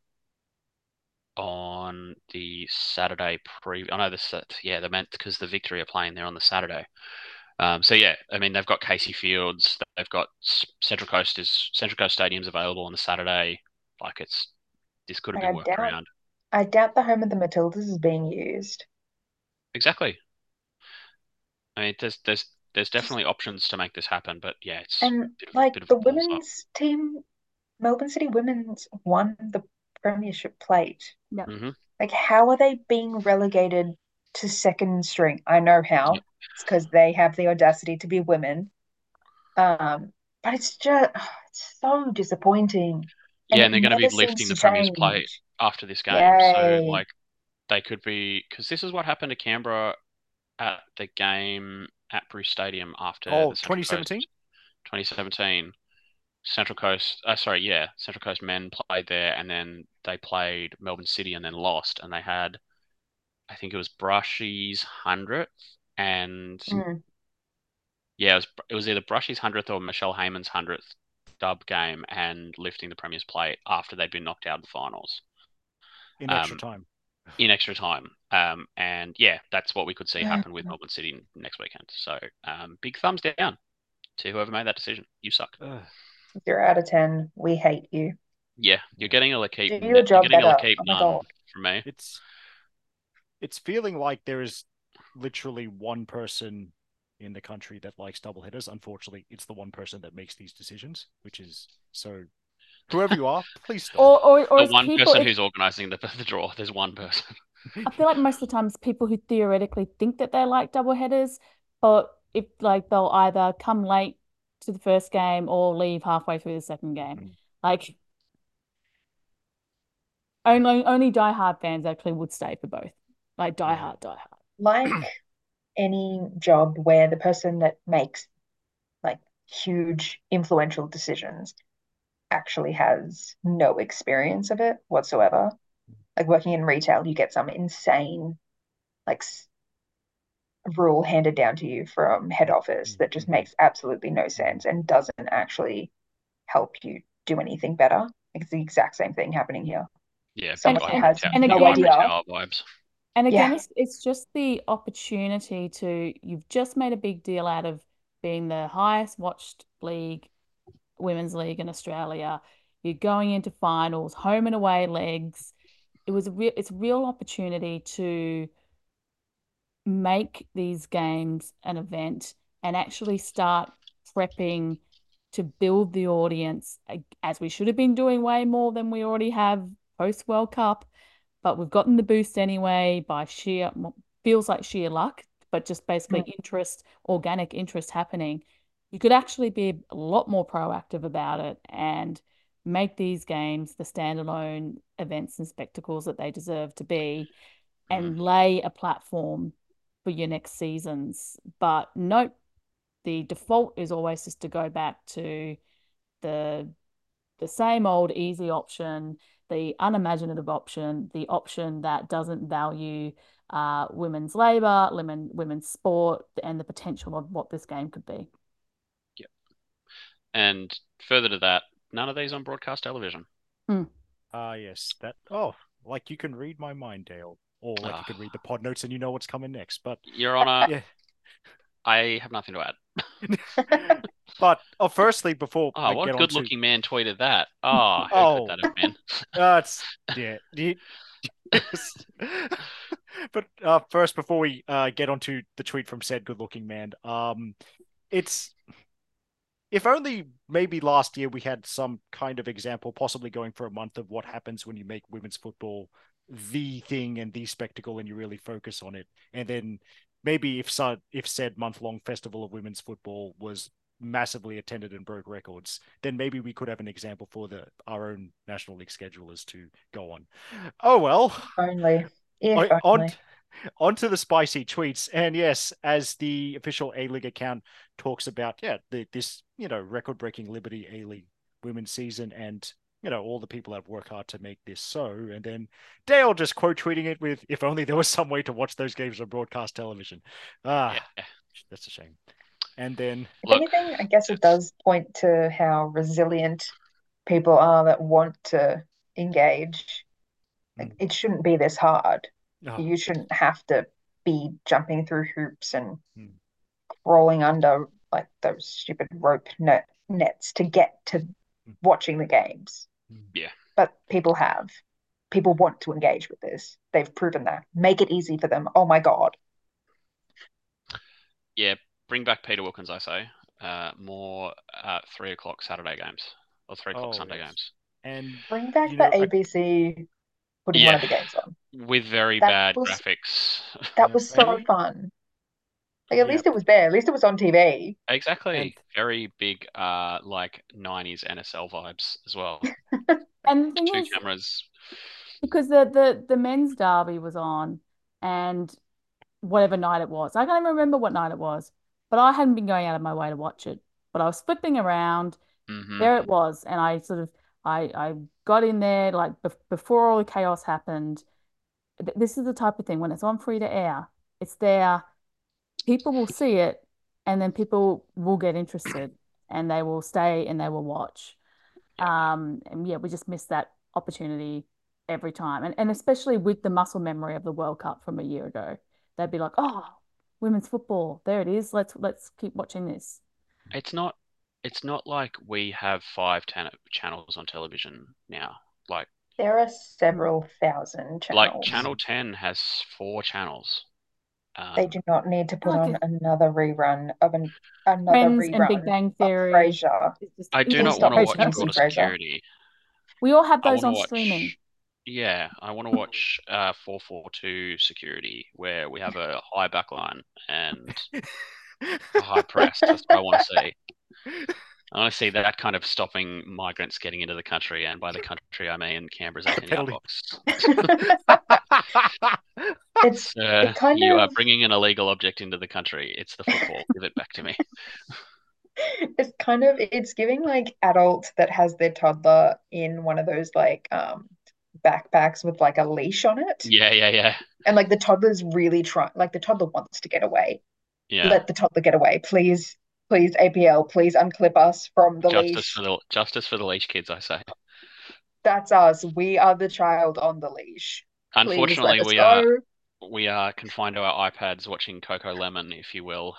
on the Saturday I know yeah, they meant because the Victory are playing there on the Saturday. So yeah, I mean they've got Casey Fields, they've got Central Coast Stadium's available on the Saturday. Like this could have Like been worked around. I doubt the home of the Matildas is being used. Exactly. I mean there's definitely options to make this happen, but yeah, it's And a like bit of the a balls up. women's team, Melbourne City Women's won the Premiership plate. Yep. Hmm. Like, how are they being relegated to second string? I know Yeah. how. It's because they have the audacity to be women. But it's just it's so disappointing. And Yeah, it and they're going to be never seems lifting to the Premier's plate change. after this game, so Yay. like they could be, because this is what happened to Canberra at the game at Bruce Stadium after Oh, the Central Coast 2017? 2017 Central Coast. Sorry, yeah, Central Coast men played there, and then they played Melbourne City and then lost, and they had, I think it was Brushy's 100th, and Mm. yeah, it was either Brushy's 100th or Michelle Heyman's 100th dub game, and lifting the Premier's plate after they'd been knocked out in the finals. In extra Um, time. in extra time. And yeah, that's what we could see happen with Melbourne City next weekend. So big thumbs down to whoever made that decision. You suck. 0 out of 10. We hate you. Yeah, you're getting a Do Lakeep. your You're job getting a better. Lakeep Oh my none God. from me. It's feeling like there is literally one person in the country that likes double headers. Unfortunately, it's the one person that makes these decisions, which is so. Whoever you are, please stop. Or The it's one people. person who's organising the draw. There's one person. I feel like most of the time it's people who theoretically think that they like double headers, but if like they'll either come late to the first game or leave halfway through the second game. Like only diehard fans actually would stay for both. Like diehard. Like any job where the person that makes like huge influential decisions actually has no experience of it whatsoever. Like working in retail, you get some insane like rule handed down to you from head office that just makes absolutely no sense and doesn't actually help you do anything better. It's the exact same thing happening here. Yeah, big Someone that has and no again, idea. vibes. And again, Yeah. it's just the opportunity you've just made a big deal out of being the highest watched women's league in Australia. You're going into finals, home and away legs. It's a real opportunity to make these games an event and actually start prepping to build the audience, as we should have been doing way more than we already have post World Cup. But we've gotten the boost anyway by feels like sheer luck, but just basically organic interest happening. You could actually be a lot more proactive about it and make these games the standalone events and spectacles that they deserve to be, and lay a platform for your next seasons. But nope, the default is always just to go back to the same old easy option, the unimaginative option, the option that doesn't value women's labour, women's sport, and the potential of what this game could be. Yep. And further to that, none of these on broadcast television. Yes, that. Oh, like you can read my mind, Dale, or like you can read the pod notes and you know what's coming next. But Your Honor, yeah, I have nothing to add. But firstly, before I what get on to good-looking man tweeted that? Oh, who oh, could that have been? it's yeah. But first, before we get onto the tweet from said good-looking man, it's if only maybe last year we had some kind of example, possibly going for a month, of what happens when you make women's football the thing and the spectacle and you really focus on it. And then maybe if said month-long festival of women's football was massively attended and broke records, then maybe we could have an example for our own National League schedulers to go on. Oh well. Only. If on, only. onto the spicy tweets. And yes, as the official A-League account talks about, this, record-breaking Liberty A-League women's season, and, all the people that work hard to make this so. And then Dale just quote tweeting it with, if only there was some way to watch those games on broadcast television. Yeah. That's a shame. And then, If anything, I guess it does point to how resilient people are that want to engage. Like, it shouldn't be this hard. You shouldn't have to be jumping through hoops and crawling under like those stupid rope nets to get to watching the games. Yeah. But people want to engage with this. They've proven that. Make it easy for them. Oh my God. Yeah, bring back Peter Wilkins, I say. More 3 o'clock Saturday games or 3 o'clock Sunday games. And bring back the ABC putting one of the games on. With very bad graphics. That was so fun. Like, at least it was there. At least it was on TV. Exactly. Very big, like 90s NSL vibes as well. And the thing Two is, cameras. Because the men's derby was on, and whatever night it was, I can't even remember what night it was, but I hadn't been going out of my way to watch it. But I was flipping around. There it was, and I got in there like before all the chaos happened. This is the type of thing when it's on free to air. It's there. People will see it, and then people will get interested, and they will stay and they will watch. And we just missed that opportunity every time, and especially with the muscle memory of the World Cup from a year ago, they'd be like, "Oh, women's football, there it is. Let's keep watching this." It's not like we have 5 channels on television now. Like, there are several thousand channels. Like Channel 10 has 4 channels. They do not need to put on another rerun of another Friends rerun and Big Bang Theory. Frasier. I do not want to watch Border Security. We all have those on streaming. Yeah, I want to watch 442 Security, where we have a high backline and a high press. That's what I want to see. I want to see that kind of stopping migrants getting into the country, and by the country I mean Canberra's 18-yard box. You are bringing an illegal object into the country. It's the football. Give it back to me. It's giving like adult that has their toddler in one of those like backpacks with like a leash on it. Yeah. And like the toddler's really trying, like the toddler wants to get away. Yeah. Let the toddler get away, please. Please, APL, please unclip us from the leash. Justice for the leash kids, I say. That's us. We are the child on the leash. Unfortunately, we are confined to our iPads watching Coco Lemon, if you will.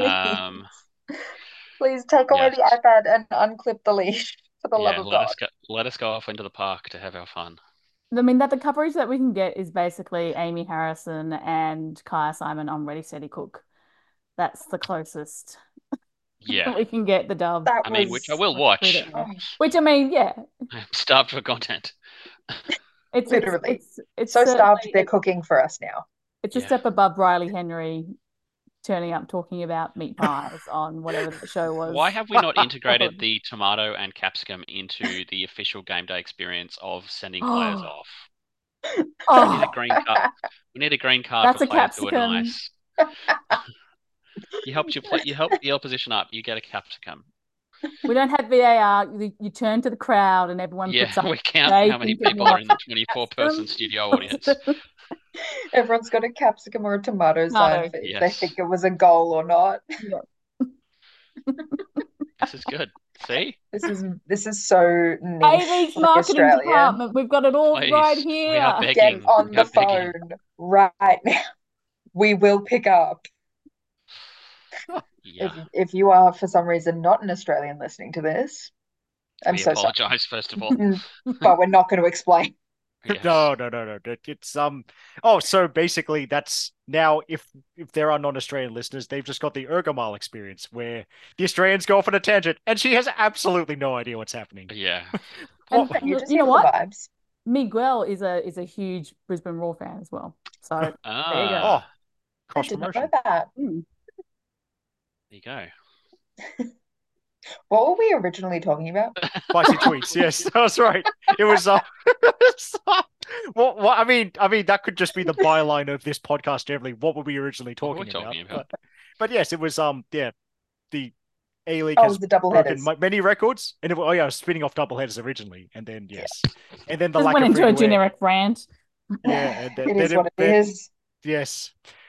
Please take away the iPad and unclip the leash, for the love of God. Let us go off into the park to have our fun. I mean, that the coverage that we can get is basically Amy Harrison and Kaya Simon on Ready, Steady, Cook. That's the closest. Yeah, we can get the dub. Which I will watch. Which I mean, yeah. I'm starved for content. It's literally it's so starved they're cooking for us now. It's a step above Riley Henry turning up talking about meat pies on whatever the show was. Why have we not integrated the tomato and capsicum into the official game day experience of sending players off? We need a green card. We need a green card That's for players who are nice. You help the opposition up. You get a capsicum. We don't have VAR. You turn to the crowd and everyone puts up. We count how many people are in the 24-person studio audience. Everyone's got a capsicum or a tomato sign for if they think it was a goal or not. Yeah. This is good. See? This is so niche. A-League's marketing department. We've got it all right here. We are begging. Get on the phone right now. We will pick up. Yeah. If you are for some reason not an Australian listening to this, I'm so sorry. Apologize first of all, but we're not going to explain. Yes. No. It's so basically that's now if there are non-Australian listeners, they've just got the Urgamal experience where the Australians go off on a tangent and she has absolutely no idea what's happening. Yeah. You know what? Vibes. Miguel is a huge Brisbane Roar fan as well. So there you go. I Cross did not know promotion. that. Hmm. There you go. What were we originally talking about? Spicy tweets. Yes, that's right. It was. What? I mean, that could just be the byline of this podcast generally. What were we originally What were we talking about? talking about? But yes, it was. Yeah, the A League Oh, it has was the double broken headers. many records, and I was spinning off double headers originally, and then yes, and then the Just lack went of into a free-to-air. generic rant. Yeah, and It is what it then is. yes.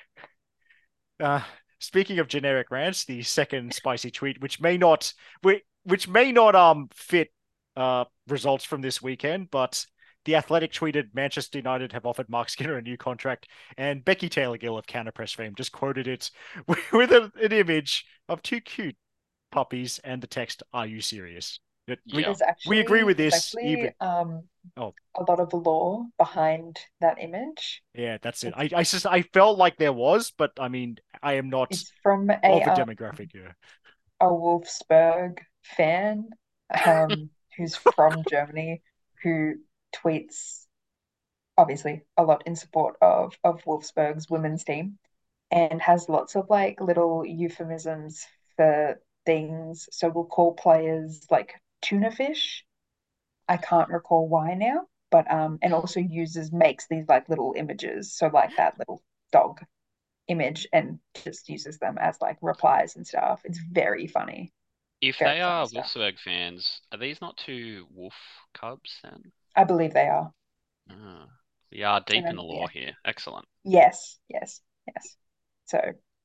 Uh, Speaking of generic rants, the second spicy tweet, which may not fit results from this weekend, but the Athletic tweeted Manchester United have offered Mark Skinner a new contract, and Becky Taylor Gill of Counterpress fame just quoted it with an image of two cute puppies and the text, "Are you serious?" Yeah. We agree with There's this, even. actually Oh, a lot of lore behind that image. yeah, that's it. It's I felt like there was, but I mean, I am not it's from of the demographic here. a Wolfsburg fan who's from Germany who tweets obviously a lot in support of Wolfsburg's women's team and has lots of like little euphemisms for things. So we'll call players like tuna fish. I can't recall why now, but and also makes these like little images. So like that little dog image and just uses them as like replies and stuff. It's very funny. If Very they funny are stuff. Wolfsburg fans, are these not two Wolf Cubs then? I believe they are. Ah, we are deep in And the yeah. lore here. Excellent. Yes, yes, yes. So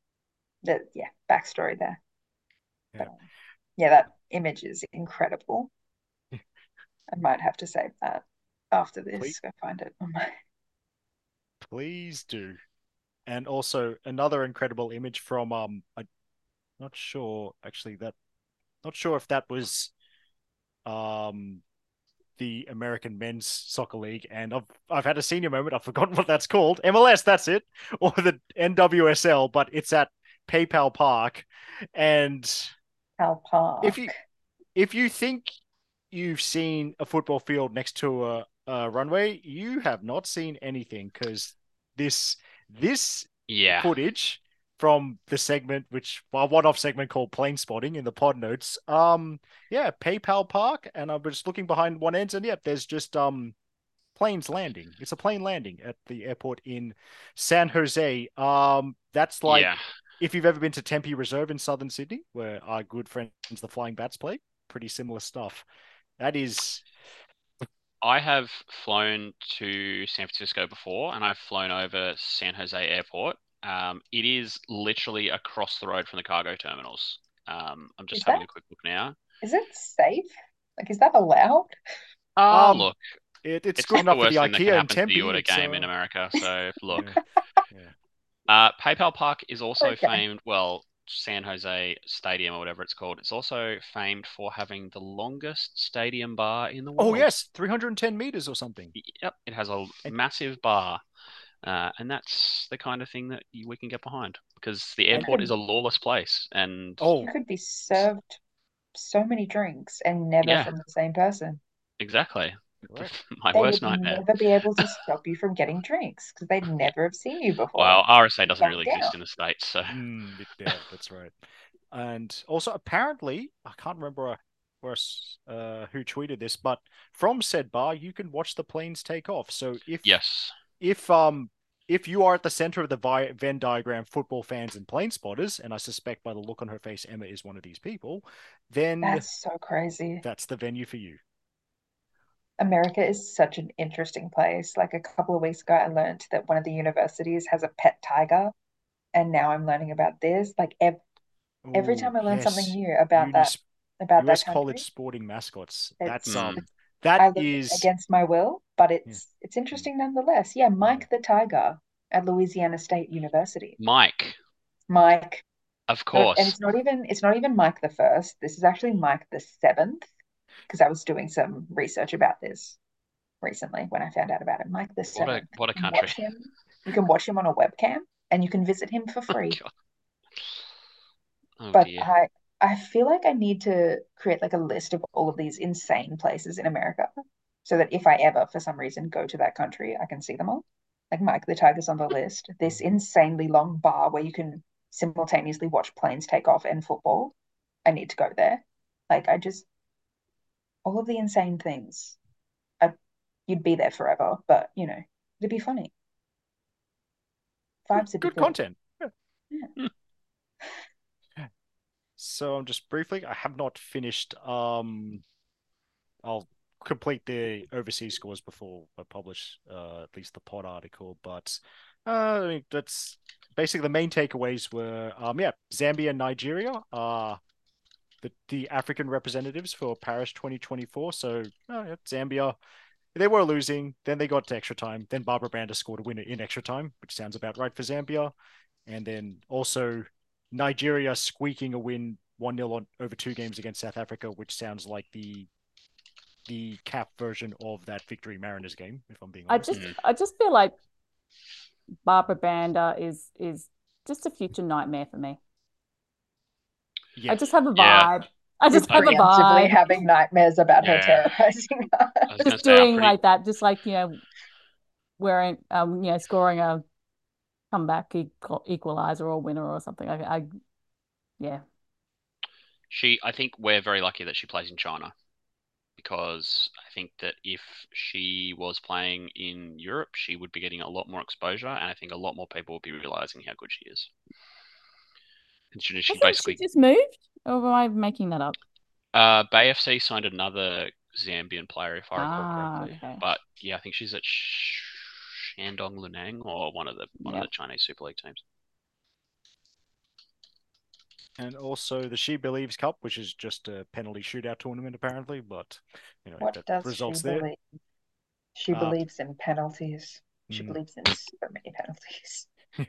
backstory there. Yeah. But, yeah, that image is incredible. I might have to save that after Please, this. Go find it on my please do. And also another incredible image from I'm not sure actually that not sure if that was um the American Men's Soccer League, and I've had a senior moment. I've forgotten what that's called. MLS, that's it, or the NWSL, but it's at PayPal Park. And Cal if Park. you if you think you've seen a football field next to a runway, you have not seen anything because this Yeah. footage from the segment, which a one-off segment called Plane Spotting in the pod notes. Yeah, PayPal Park, and I was looking behind one end, and yeah, there's just planes landing. It's a plane landing at the airport in San Jose. That's like Yeah. if you've ever been to Tempe Reserve in southern Sydney, where our good friends the Flying Bats play, pretty similar stuff. That is, I have flown to San Francisco before, and I've flown over San Jose Airport. It is literally across the road from the cargo terminals. I'm just Is having that a quick look now. is it safe? Like, is that allowed? um, Look, it's it's good not the enough for the worst thing that can IKEA in happen to you Tempe. at a It's game in America. So look, yeah, yeah. PayPal Park is also Okay. famed. Well, San Jose Stadium or whatever it's called. It's also famed for having the longest stadium bar in the Oh world. yes, 310 meters or something. Yep, it has a And, massive bar. And that's the kind of thing that we can get behind because the You airport is could a lawless place. And you oh, could be served so many drinks and never yeah, from the same person. exactly. correct. My They worst would nightmare. never be able to stop you from getting drinks because they'd Yeah. never have seen you before. Well, RSA You're doesn't going really down. exist in the States, so That's right. And also, apparently, I can't remember who tweeted this, but from said bar, you can watch the planes take off. So yes. if if you are at the center of the Venn diagram, football fans and plane spotters, and I suspect by the look on her face, Emma is one of these people, then That's so crazy. that's the venue for you. America is such an interesting place. Like a couple of weeks ago, I learned that one of the universities has a pet tiger, and now I'm learning about this. Like every Oh time I learn something yes, new uni about U.S. that college country, sporting mascots. it's That I learn it is against my will, but yeah, it's interesting nonetheless. Yeah, yeah. Mike the Tiger at Louisiana State University. Mike, Mike, of and course. it's not even Mike the First. This is actually Mike the Seventh, because I was doing some research about this recently when I found out about it. Mike the What a Seventh. what a You can country. watch him. You can watch him on a webcam, and you can visit him for Oh free. God. Oh But dear. I feel like I need to create like a list of all of these insane places in America, so that if I ever, for some reason, go to that country, I can see them all. like Mike the Tiger's on the list, this insanely long bar where you can simultaneously watch planes take off and football. I need to go there. Like all of the insane things. I, you'd be there forever, but it'd be funny. Vibes would be Good good. content. Yeah. Yeah. So I'm just briefly, I have not finished. I'll complete the overseas scores before I publish at least the pod article. But I mean, that's basically the main takeaways were Zambia and Nigeria are the African representatives for Paris 2024. So Zambia, they were losing, then they got to extra time, then Barbara Brander scored a winner in extra time, which sounds about right for Zambia. And then also Nigeria squeaking a win 1-0 on over 2 games against South Africa, which sounds like the CAF version of that Victory Mariners game, if I'm being honest. I just feel like Barbara Brander is just a future nightmare for me. Yeah. I just have a vibe. Yeah. I just have a Preemptively vibe. having nightmares about her Yeah. terrorizing us. I was going Just to say, I'm doing pretty. like that, just like wearing scoring a comeback equalizer or winner or something. Yeah. I think we're very lucky that she plays in China, because I think that if she was playing in Europe, she would be getting a lot more exposure, and I think a lot more people would be realizing how good she is. Considering she Hasn't basically, she just moved? Or am I making that up? Bay FC signed another Zambian player, if I recall correctly. Okay. But yeah, I think she's at Shandong Luneng, or one of the Chinese Super League teams. And also the She Believes Cup, which is just a penalty shootout tournament, apparently. But What that does results she there. believe? She believes in penalties. She believes in so many penalties.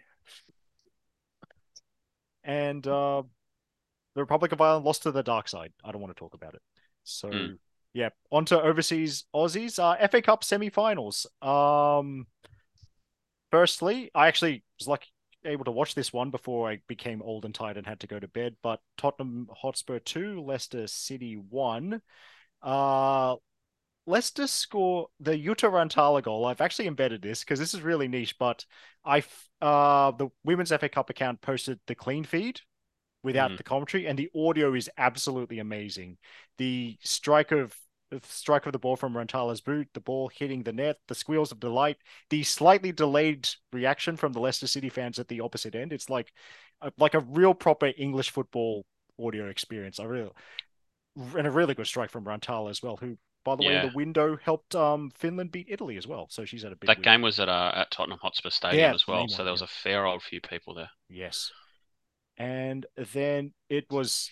And the Republic of Ireland lost to the dark side. I don't want to talk about it. So yeah, on to overseas Aussies. FA Cup semi-finals. Firstly, I actually was able to watch this one before I became old and tired and had to go to bed. But Tottenham Hotspur 2, Leicester City 1. Leicester score the Yuta Rantala goal. I've actually embedded this because this is really niche, but the Women's FA Cup account posted the clean feed without the commentary, and the audio is absolutely amazing. The strike of the ball from Rantala's boot, the ball hitting the net, the squeals of delight, the slightly delayed reaction from the Leicester City fans at the opposite end. It's like a real proper English football audio experience. And a really good strike from Rantala as well, who, by the way, in the window helped Finland beat Italy as well. So she's had a big That win. game was at Tottenham Hotspur Stadium as well, so there was a fair old few people there. Yes. And then it was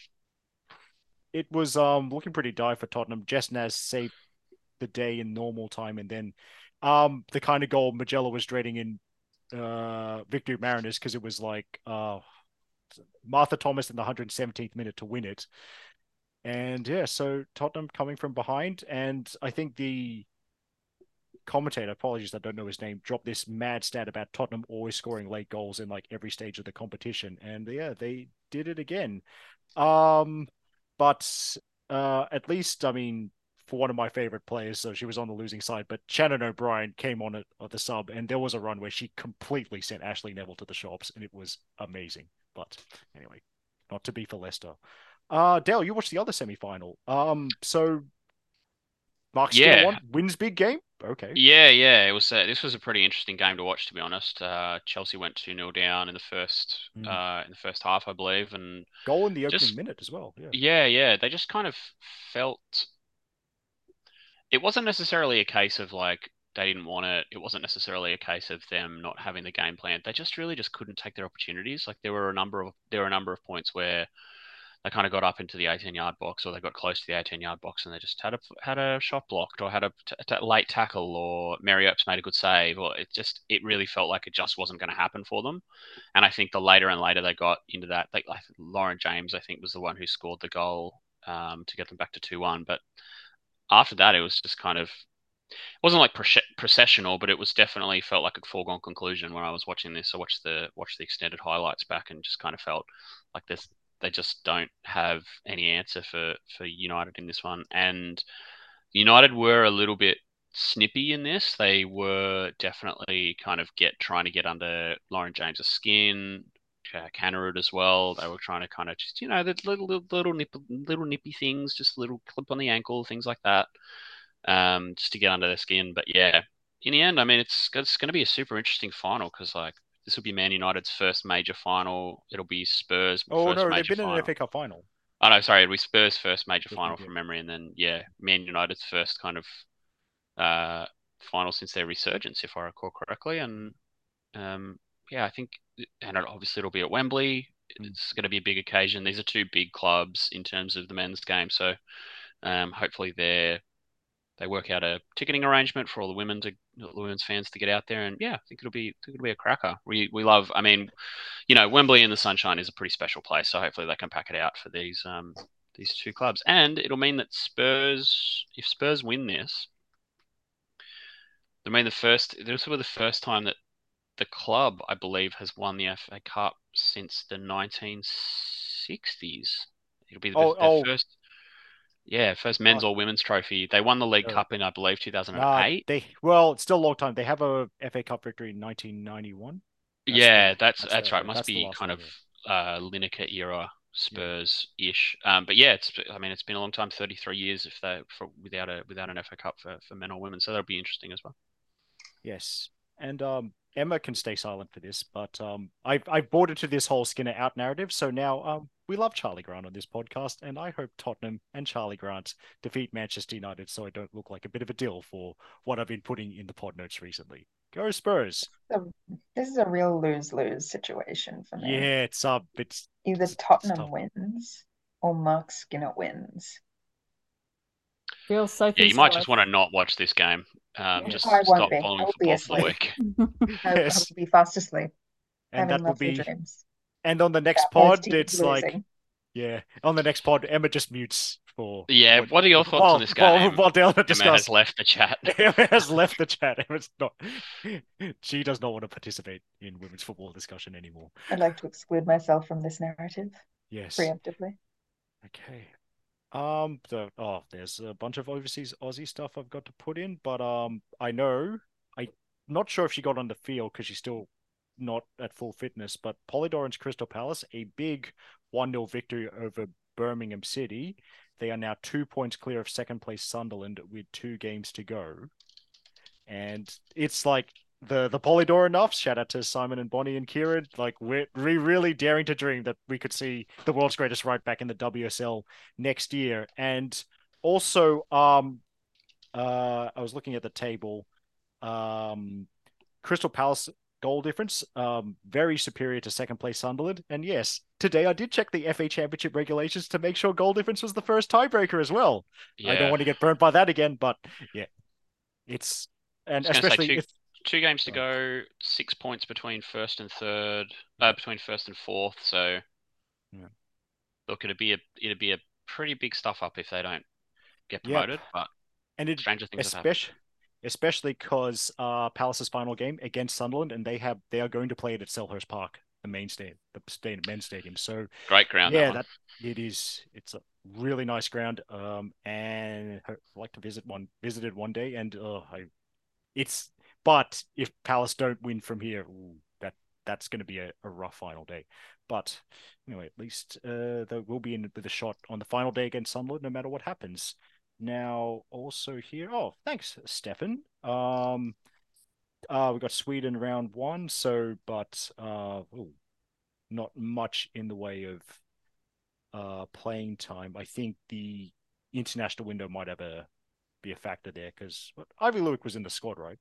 looking pretty dire for Tottenham. Jess Naz saved the day in normal time, and then the kind of goal Magella was dreading in Victory Mariners, because it was like Martha Thomas in the 117th minute to win it. And yeah, so Tottenham coming from behind, and I think the commentator, apologies I don't know his name, dropped this mad stat about Tottenham always scoring late goals in like every stage of the competition, and yeah, they did it again. But at least, I mean, for one of my favorite players, so she was on the losing side, but Shannon O'Brien came on at the sub, and there was a run where she completely sent Ashley Neville to the shops, and it was amazing. But anyway, not to be for Leicester. Dale, you watched the other semi-final. So Mark Skinner wins big game. Okay. Yeah. It was. This was a pretty interesting game to watch, to be honest. Chelsea went 2-0 down in the first half, I believe, and goal in the opening minute as well. Yeah. They just kind of felt. It wasn't necessarily a case of like they didn't want it. It wasn't necessarily a case of them not having the game plan. They just really just couldn't take their opportunities. Like there were a number of points where they kind of got up into the 18-yard box, or they got close to the 18-yard box, and they just had a shot blocked, or had a late tackle, or Mary Earps made a good save, or it really felt like it just wasn't going to happen for them. And I think the later and later they got into that, like Lauren James, I think, was the one who scored the goal to get them back to 2-1. But after that, it was just kind of, it wasn't like processional, but it was definitely felt like a foregone conclusion when I was watching this. I watched the extended highlights back, and just kind of felt like this. They just don't have any answer for United in this one. And United were a little bit snippy in this. They were definitely kind of trying to get under Lauren James's skin, Canarud as well. They were trying to kind of just, the little nippy things, just a little clip on the ankle, things like that, just to get under their skin. But yeah, in the end, I mean, it's going to be a super interesting final because like this will be Man United's first major final. It'll be Spurs' Oh first no, they've major been in an final. FA Cup final. Oh no, sorry, it'll be Spurs' first major Yes, final yeah. from memory, and then yeah, Man United's first kind of final since their resurgence, if I recall correctly. And yeah, I think, and obviously it'll be at Wembley. It's going to be a big occasion. These are two big clubs in terms of the men's game, so hopefully they work out a ticketing arrangement for all the women's fans to get out there. And yeah, I think it'll be a cracker. We love. I mean, Wembley in the sunshine is a pretty special place, so hopefully they can pack it out for these two clubs, and it'll mean that if Spurs win this, I mean this will be the first time that the club, I believe, has won the FA Cup since the 1960s. It'll be their first men's or women's trophy. They won the League Cup in, I believe, 2008. It's still a long time. They have a FA Cup victory in 1991. That's right. It must be kind of Lineker era Spurs-ish. But yeah, it's been a long time, 33 years without an FA Cup for men or women. So that'll be interesting as well. Yes. And Emma can stay silent for this, but I've bought into this whole Skinner out narrative. So now we love Charlie Grant on this podcast, and I hope Tottenham and Charlie Grant defeat Manchester United so I don't look like a bit of a dill for what I've been putting in the pod notes recently. Go Spurs. So this is a real lose-lose situation for me. Yeah, it's either Tottenham wins or Mark Skinner wins. Feels so. Yeah, you might just want to not watch this game. Just stop following football for the week. I will be fast asleep. And having that will be dreams. And on the next pod, it's like, yeah, on the next pod, Emma just mutes for. Yeah, what are your thoughts on this game? While Emma has left the chat. Emma has left the chat. Emma's not. She does not want to participate in women's football discussion anymore. I'd like to exclude myself from this narrative. Yes. Preemptively. Okay. There's a bunch of overseas Aussie stuff I've got to put in, but I'm not sure if she got on the field because she's still not at full fitness, but Polydorans Crystal Palace, a big 1-0 victory over Birmingham City. They are now 2 points clear of second place Sunderland with 2 games to go. And it's like the Polydor enough. Shout out to Simon and Bonnie and Kieran. Like we're really daring to dream that we could see the world's greatest right back in the WSL next year. And also, I was looking at the table. Crystal Palace goal difference, very superior to second place Sunderland. And yes, today I did check the FA Championship regulations to make sure goal difference was the first tiebreaker as well. Yeah. I don't want to get burnt by that again, but yeah, it's especially 2 games to go, 6 points between first and third, between first and fourth. So yeah. Look, it'd be a pretty big stuff up if they don't get promoted. Yep. But stranger things have happened. Especially because Palace's final game against Sunderland, and they are going to play it at Selhurst Park, the men's stadium. So great ground. Yeah, it is. It's a really nice ground. And I'd like to visit it one day. And but if Palace don't win from here, that's going to be a rough final day. But anyway, at least they will be in with a shot on the final day against Sunderland, no matter what happens. Now, also here, thanks, Stefan. We got Sweden round 1, but not much in the way of playing time. I think the international window might be a factor there because Ivy Lewick was in the squad, right?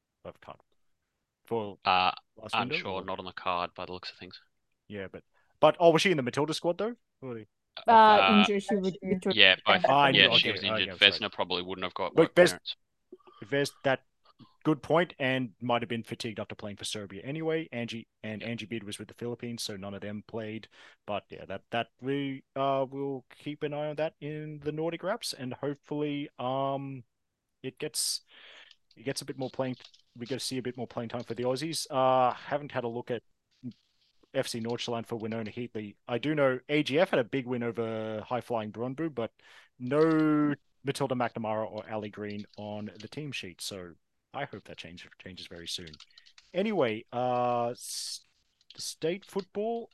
I'm sure not on the card by the looks of things. Yeah, but was she in the Matilda squad though? Injury. She was yeah, she was injured. Vesna probably wouldn't have got work clearance. There's that good point, and might have been fatigued after playing for Serbia anyway. Angie Bid was with the Philippines, so none of them played. But yeah, that we will keep an eye on that in the Nordic Wraps, and hopefully it gets a bit more playing. We get to see a bit more playing time for the Aussies. Haven't had a look at FC Nordsjælland for Winona Heatley. I do know AGF had a big win over high-flying Brøndby, but no Matilda McNamara or Ali Green on the team sheet. So I hope that changes very soon. Anyway, state football.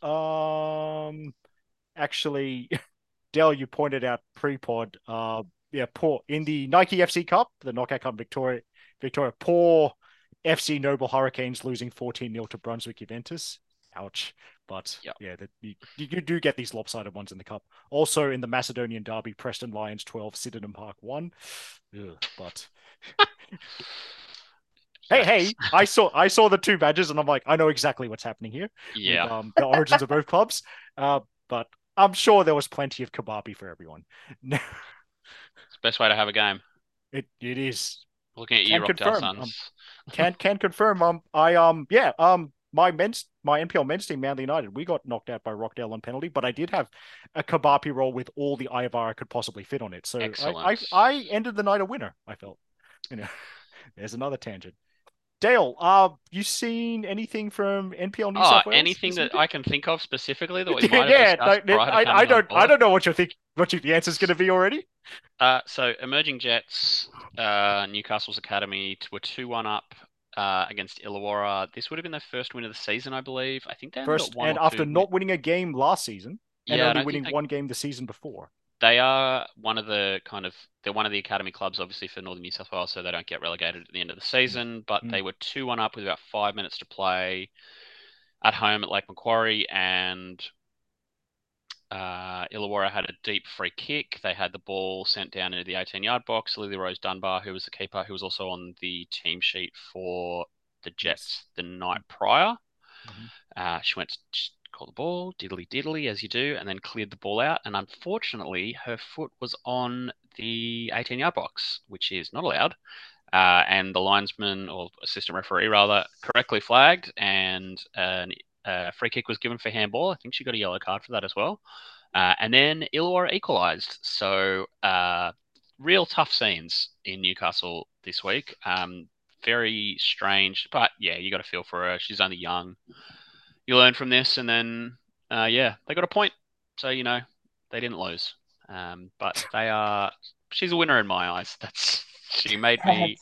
Actually, Dell, you pointed out pre-pod. Yeah, poor in the Nike FC Cup, the Knockout Cup, Victoria, poor FC Noble Hurricanes losing 14-0 to Brunswick Juventus. Ouch. But Yep. yeah, you do get these lopsided ones in the cup. Also in the Macedonian derby, Preston Lions 12, Sydenham Park 1. Ugh, but hey, I saw the two badges and I'm like, I know exactly what's happening here. Yeah. With, the origins of both clubs. But I'm sure there was plenty of kebabi for everyone. It's the best way to have a game. It is. Looking at you, Rockdale Suns. Can confirm. My NPL men's team, Manly United, we got knocked out by Rockdale on penalty, but I did have a kebapi roll with all the Ivar I could possibly fit on it. So I ended the night a winner. I felt, there's another tangent. Dale, you seen anything from NPL New South Wales? Anything that I can think of specifically that we might have discussed I don't know what you think. What the answer's going to be already? So Emerging Jets, Newcastle's Academy were 2-1 up against Illawarra. This would have been their first win of the season, I believe. I think they only got one and or after two not winning a game last season, and only winning one game the season before. They are one of the they're one of the academy clubs, obviously, for Northern New South Wales, so they don't get relegated at the end of the season. But they were 2-1 up with about 5 minutes to play at home at Lake Macquarie, and Illawarra had a deep free kick. They had the ball sent down into the 18-yard box. Lily Rose Dunbar, who was the keeper, who was also on the team sheet for the Jets the night prior. She went to call the ball, diddly, as you do, and then cleared the ball out. And unfortunately, her foot was on the 18-yard box, which is not allowed. And the linesman, or assistant referee rather, correctly flagged, and a free kick was given for handball. I think she got a yellow card for that as well. And then Illawarra equalised. So real tough scenes in Newcastle this week. Very strange, but yeah, you got to feel for her. She's only young. You learn from this, and then they got a point. So they didn't lose. But she's a winner in my eyes. They made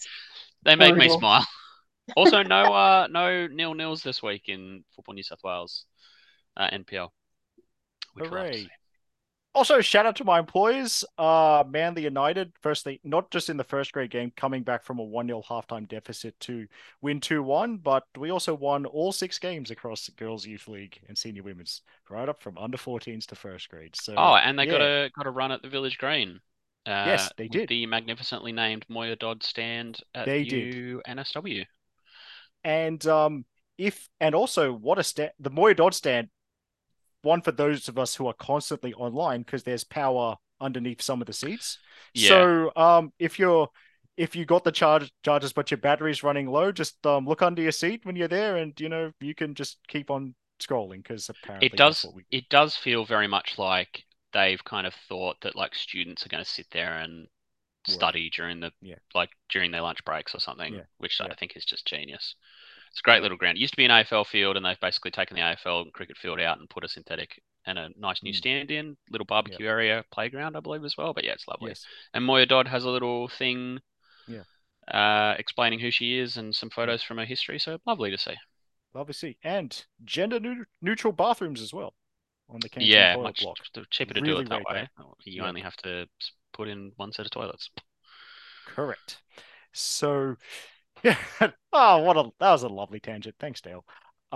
me smile. Also, no 0-0s this week in Football New South Wales NPL. Hooray. Also, shout out to my employers, Manly United. Firstly, not just in the first grade game, coming back from a 1-0 halftime deficit to win 2-1, but we also won all 6 games across the Girls Youth League and Senior Women's, right up from under 14s to first grade. So, and they got a run at the Village Green. Yes, they did. The magnificently named Moya Dodd stand at NSW. And also what a stand, the Moya Dodd stand. One for those of us who are constantly online, because there's power underneath some of the seats. Yeah. So if you got the charges but your battery's running low, just look under your seat when you're there, and you can just keep on scrolling, because apparently it does feel very much like they've kind of thought that like students are going to sit there and study during during their lunch breaks or something, which I think is just genius. It's a great little ground. It used to be an AFL field, and they've basically taken the AFL cricket field out and put a synthetic and a nice new stand in, little barbecue area, playground, I believe, as well. But yeah, it's lovely. Yes. And Moya Dodd has a little thing explaining who she is and some photos from her history. So lovely to see. Lovely to see. And gender neutral bathrooms as well on the Canteen toilet block. Cheaper to do it that way. You only have to put in one set of toilets. Correct. So... yeah. Oh, that was a lovely tangent. Thanks, Dale.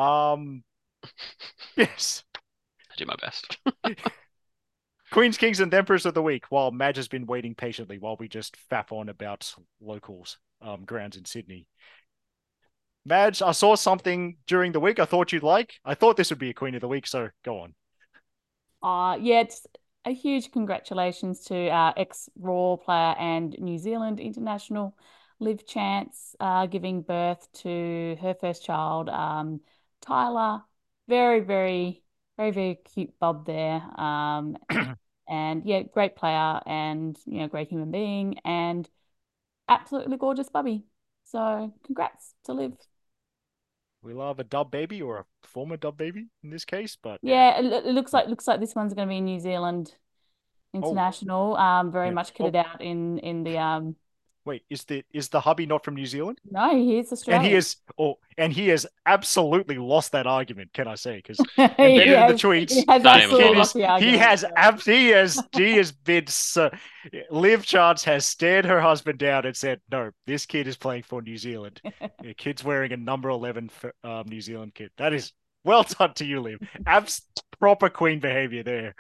Yes. I do my best. Queens, Kings, and Emperors of the Week, while Madge has been waiting patiently while we just faff on about locals grounds in Sydney. Madge, I saw something during the week I thought you'd like. I thought this would be a Queen of the Week, so go on. It's a huge congratulations to our ex-Raw player and New Zealand international Liv Chance, giving birth to her first child, Tyler. Very, very, very, very cute bub there. And yeah, great player and great human being and absolutely gorgeous bubby. So congrats to Liv. We love a dub baby, or a former dub baby in this case, but yeah, it looks like this one's going to be New Zealand international. Very Yeah. much kitted out in the Wait, is the hubby not from New Zealand? No, he's And he Australian. is, and he has absolutely lost that argument, can I say? Because He embedded in the has, tweets, he has Don't even absolutely lie. lost the argument. he has been so. Liv Chance has stared her husband down and said, "No, this kid is playing for New Zealand. The kid's wearing a number 11 New Zealand kid. That is well done to you, Liv. Proper queen behavior there."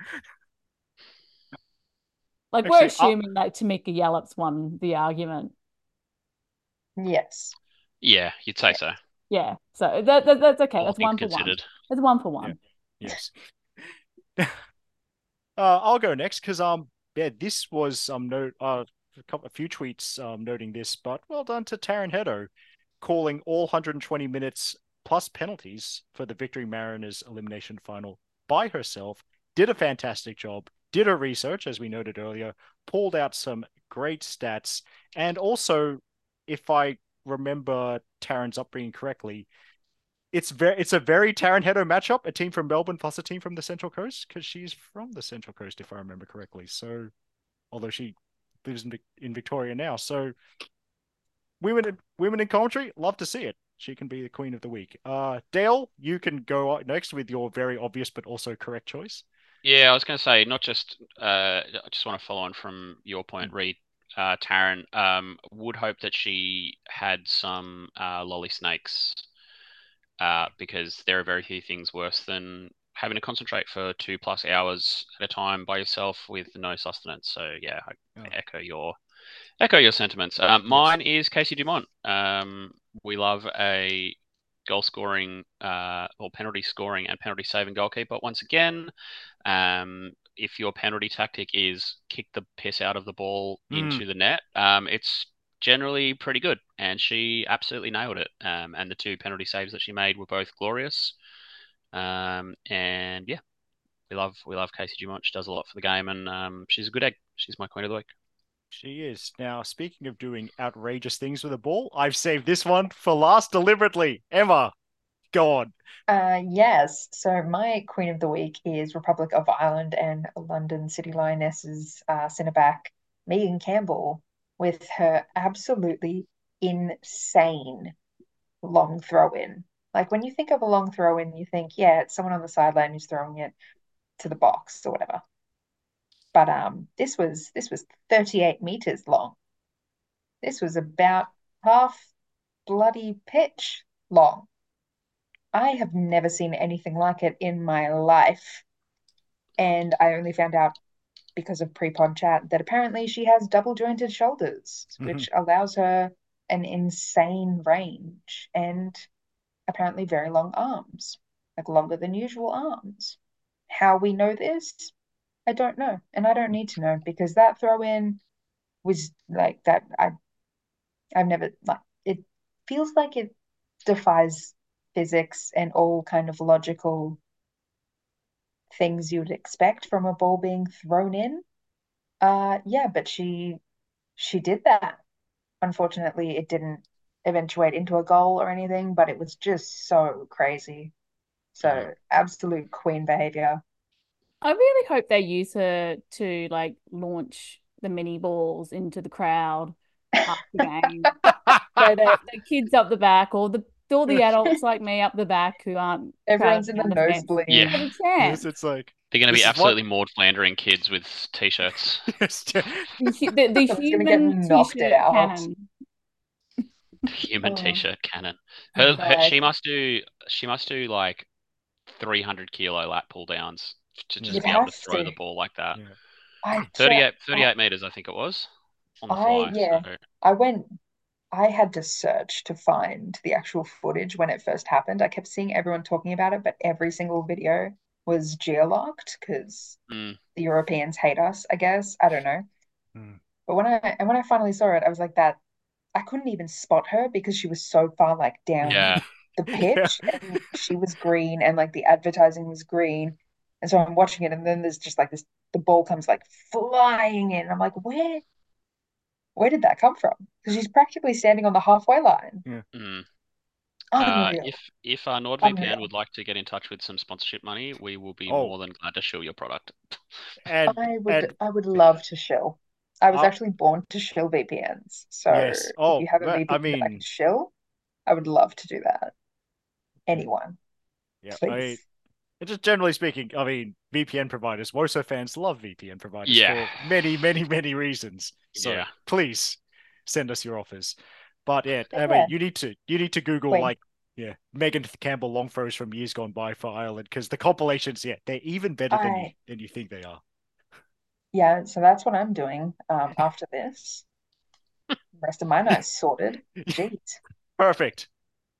Like we're assuming that Tamika Yallop's won the argument. Yes. Yeah, you'd say so. Yeah, so that's okay. All That's things one for one. considered. That's one for one. Yeah. Yes. I'll go next because this was a few tweets noting this, but well done to Taryn Hedo calling all 120 minutes plus penalties for the Victory Mariners elimination final by herself. Did a fantastic job. Did her research, as we noted earlier, pulled out some great stats, and also, if I remember Taryn's upbringing correctly, it's a very Taryn Hedo matchup, a team from Melbourne plus a team from the Central Coast, because she's from the Central Coast, if I remember correctly. So, although she lives in Victoria now, so women in commentary, love to see it. She can be the queen of the week. Dale, you can go next with your very obvious but also correct choice. Yeah, I was going to say, not just, I just want to follow on from your point, Reed. Taryn, would hope that she had some lolly snakes, because there are very few things worse than having to concentrate for 2+ hours at a time by yourself with no sustenance. So yeah, I echo your sentiments. Mine is Casey Dumont. We love a goal scoring or penalty scoring and penalty saving goalkeeper. But once again, if your penalty tactic is kick the piss out of the ball into the net, it's generally pretty good, and she absolutely nailed it. And the 2 penalty saves that she made were both glorious. And yeah, we love Casey Dumont. She does a lot for the game, and she's a good egg. She's my queen of the week. She is. Now, speaking of doing outrageous things with the ball, I've saved this one for last deliberately. Emma, go on. Yes. So my Queen of the Week is Republic of Ireland and London City Lionesses centre back Megan Campbell with her absolutely insane long throw in. Like when you think of a long throw in, you think, yeah, it's someone on the sideline who's throwing it to the box or whatever. But this was 38 meters long. This was about half bloody pitch long. I have never seen anything like it in my life. And I only found out because of pre-pod chat that apparently she has double jointed shoulders, which allows her an insane range and apparently very long arms, like longer than usual arms. How we know this, I don't know. And I don't need to know because that throw in was like that. I've never like it feels like it defies physics and all kind of logical things you would expect from a ball being thrown in. Yeah, but she did that. Unfortunately, it didn't eventuate into a goal or anything, but it was just so crazy. So absolute queen behavior. I really hope they use her to like launch the mini balls into the crowd after the game. So the kids up the back, or all the adults like me up the back who aren't Everyone's in the crowding down the fence nosebleed. Yeah. have a Yes, chance. it's like They're going to this be is absolutely Maud Flandering kids with t-shirts. The Someone's gonna get human knocked t-shirt out. cannon. Human Oh. t-shirt cannon. Like- She must do like 300 kilo lat pull downs to just You'd be able to have throw the to. ball like that. Yeah. 38 meters, I think it was, on the fly. Yeah. So, I had to search to find the actual footage when it first happened. I kept seeing everyone talking about it, but every single video was geolocked because the Europeans hate us, I guess. I don't know. But when I finally saw it, I was like that I couldn't even spot her because she was so far like down yeah. the pitch and she was green and like the advertising was green. And so I'm watching it and then there's just like this the ball comes like flying in. I'm like, where did that come from? Because she's practically standing on the halfway line. Yeah. Unreal. If NordVPN Unreal. would like to get in touch with some sponsorship money, we will be Oh. more than glad to shill your product. And I would love to shill. I was uh, actually born to shill VPNs. So yes. if Oh, you have a but, I VPN that I can mean, shill, I would love to do that. Anyone, yeah. please. Just generally speaking, I mean, VPN providers, WOSO fans love VPN providers Yeah. for many, many, many reasons. So Yeah. please send us your offers. But yeah, I Yeah. mean, you need to Google Queen. like Megan Campbell long throws from years gone by for Ireland because the compilations, they're even better than you think they are. Yeah, so that's what I'm doing after this. Rest of my night's sorted. Jeez. Perfect.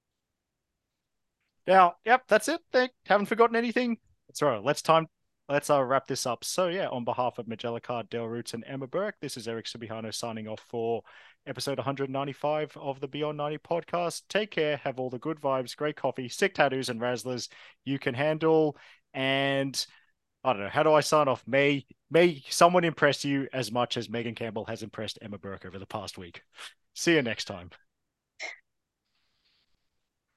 Now, yep, that's it. They haven't forgotten anything. So let's wrap this up. So yeah, on behalf of Magella Card, Del Roots, and Emma Burke, this is Eric Subihano signing off for episode 195 of the Beyond 90 podcast. Take care, have all the good vibes, great coffee, sick tattoos, and razzlers you can handle. And I don't know, how do I sign off? May someone impress you as much as Megan Campbell has impressed Emma Burke over the past week. See you next time.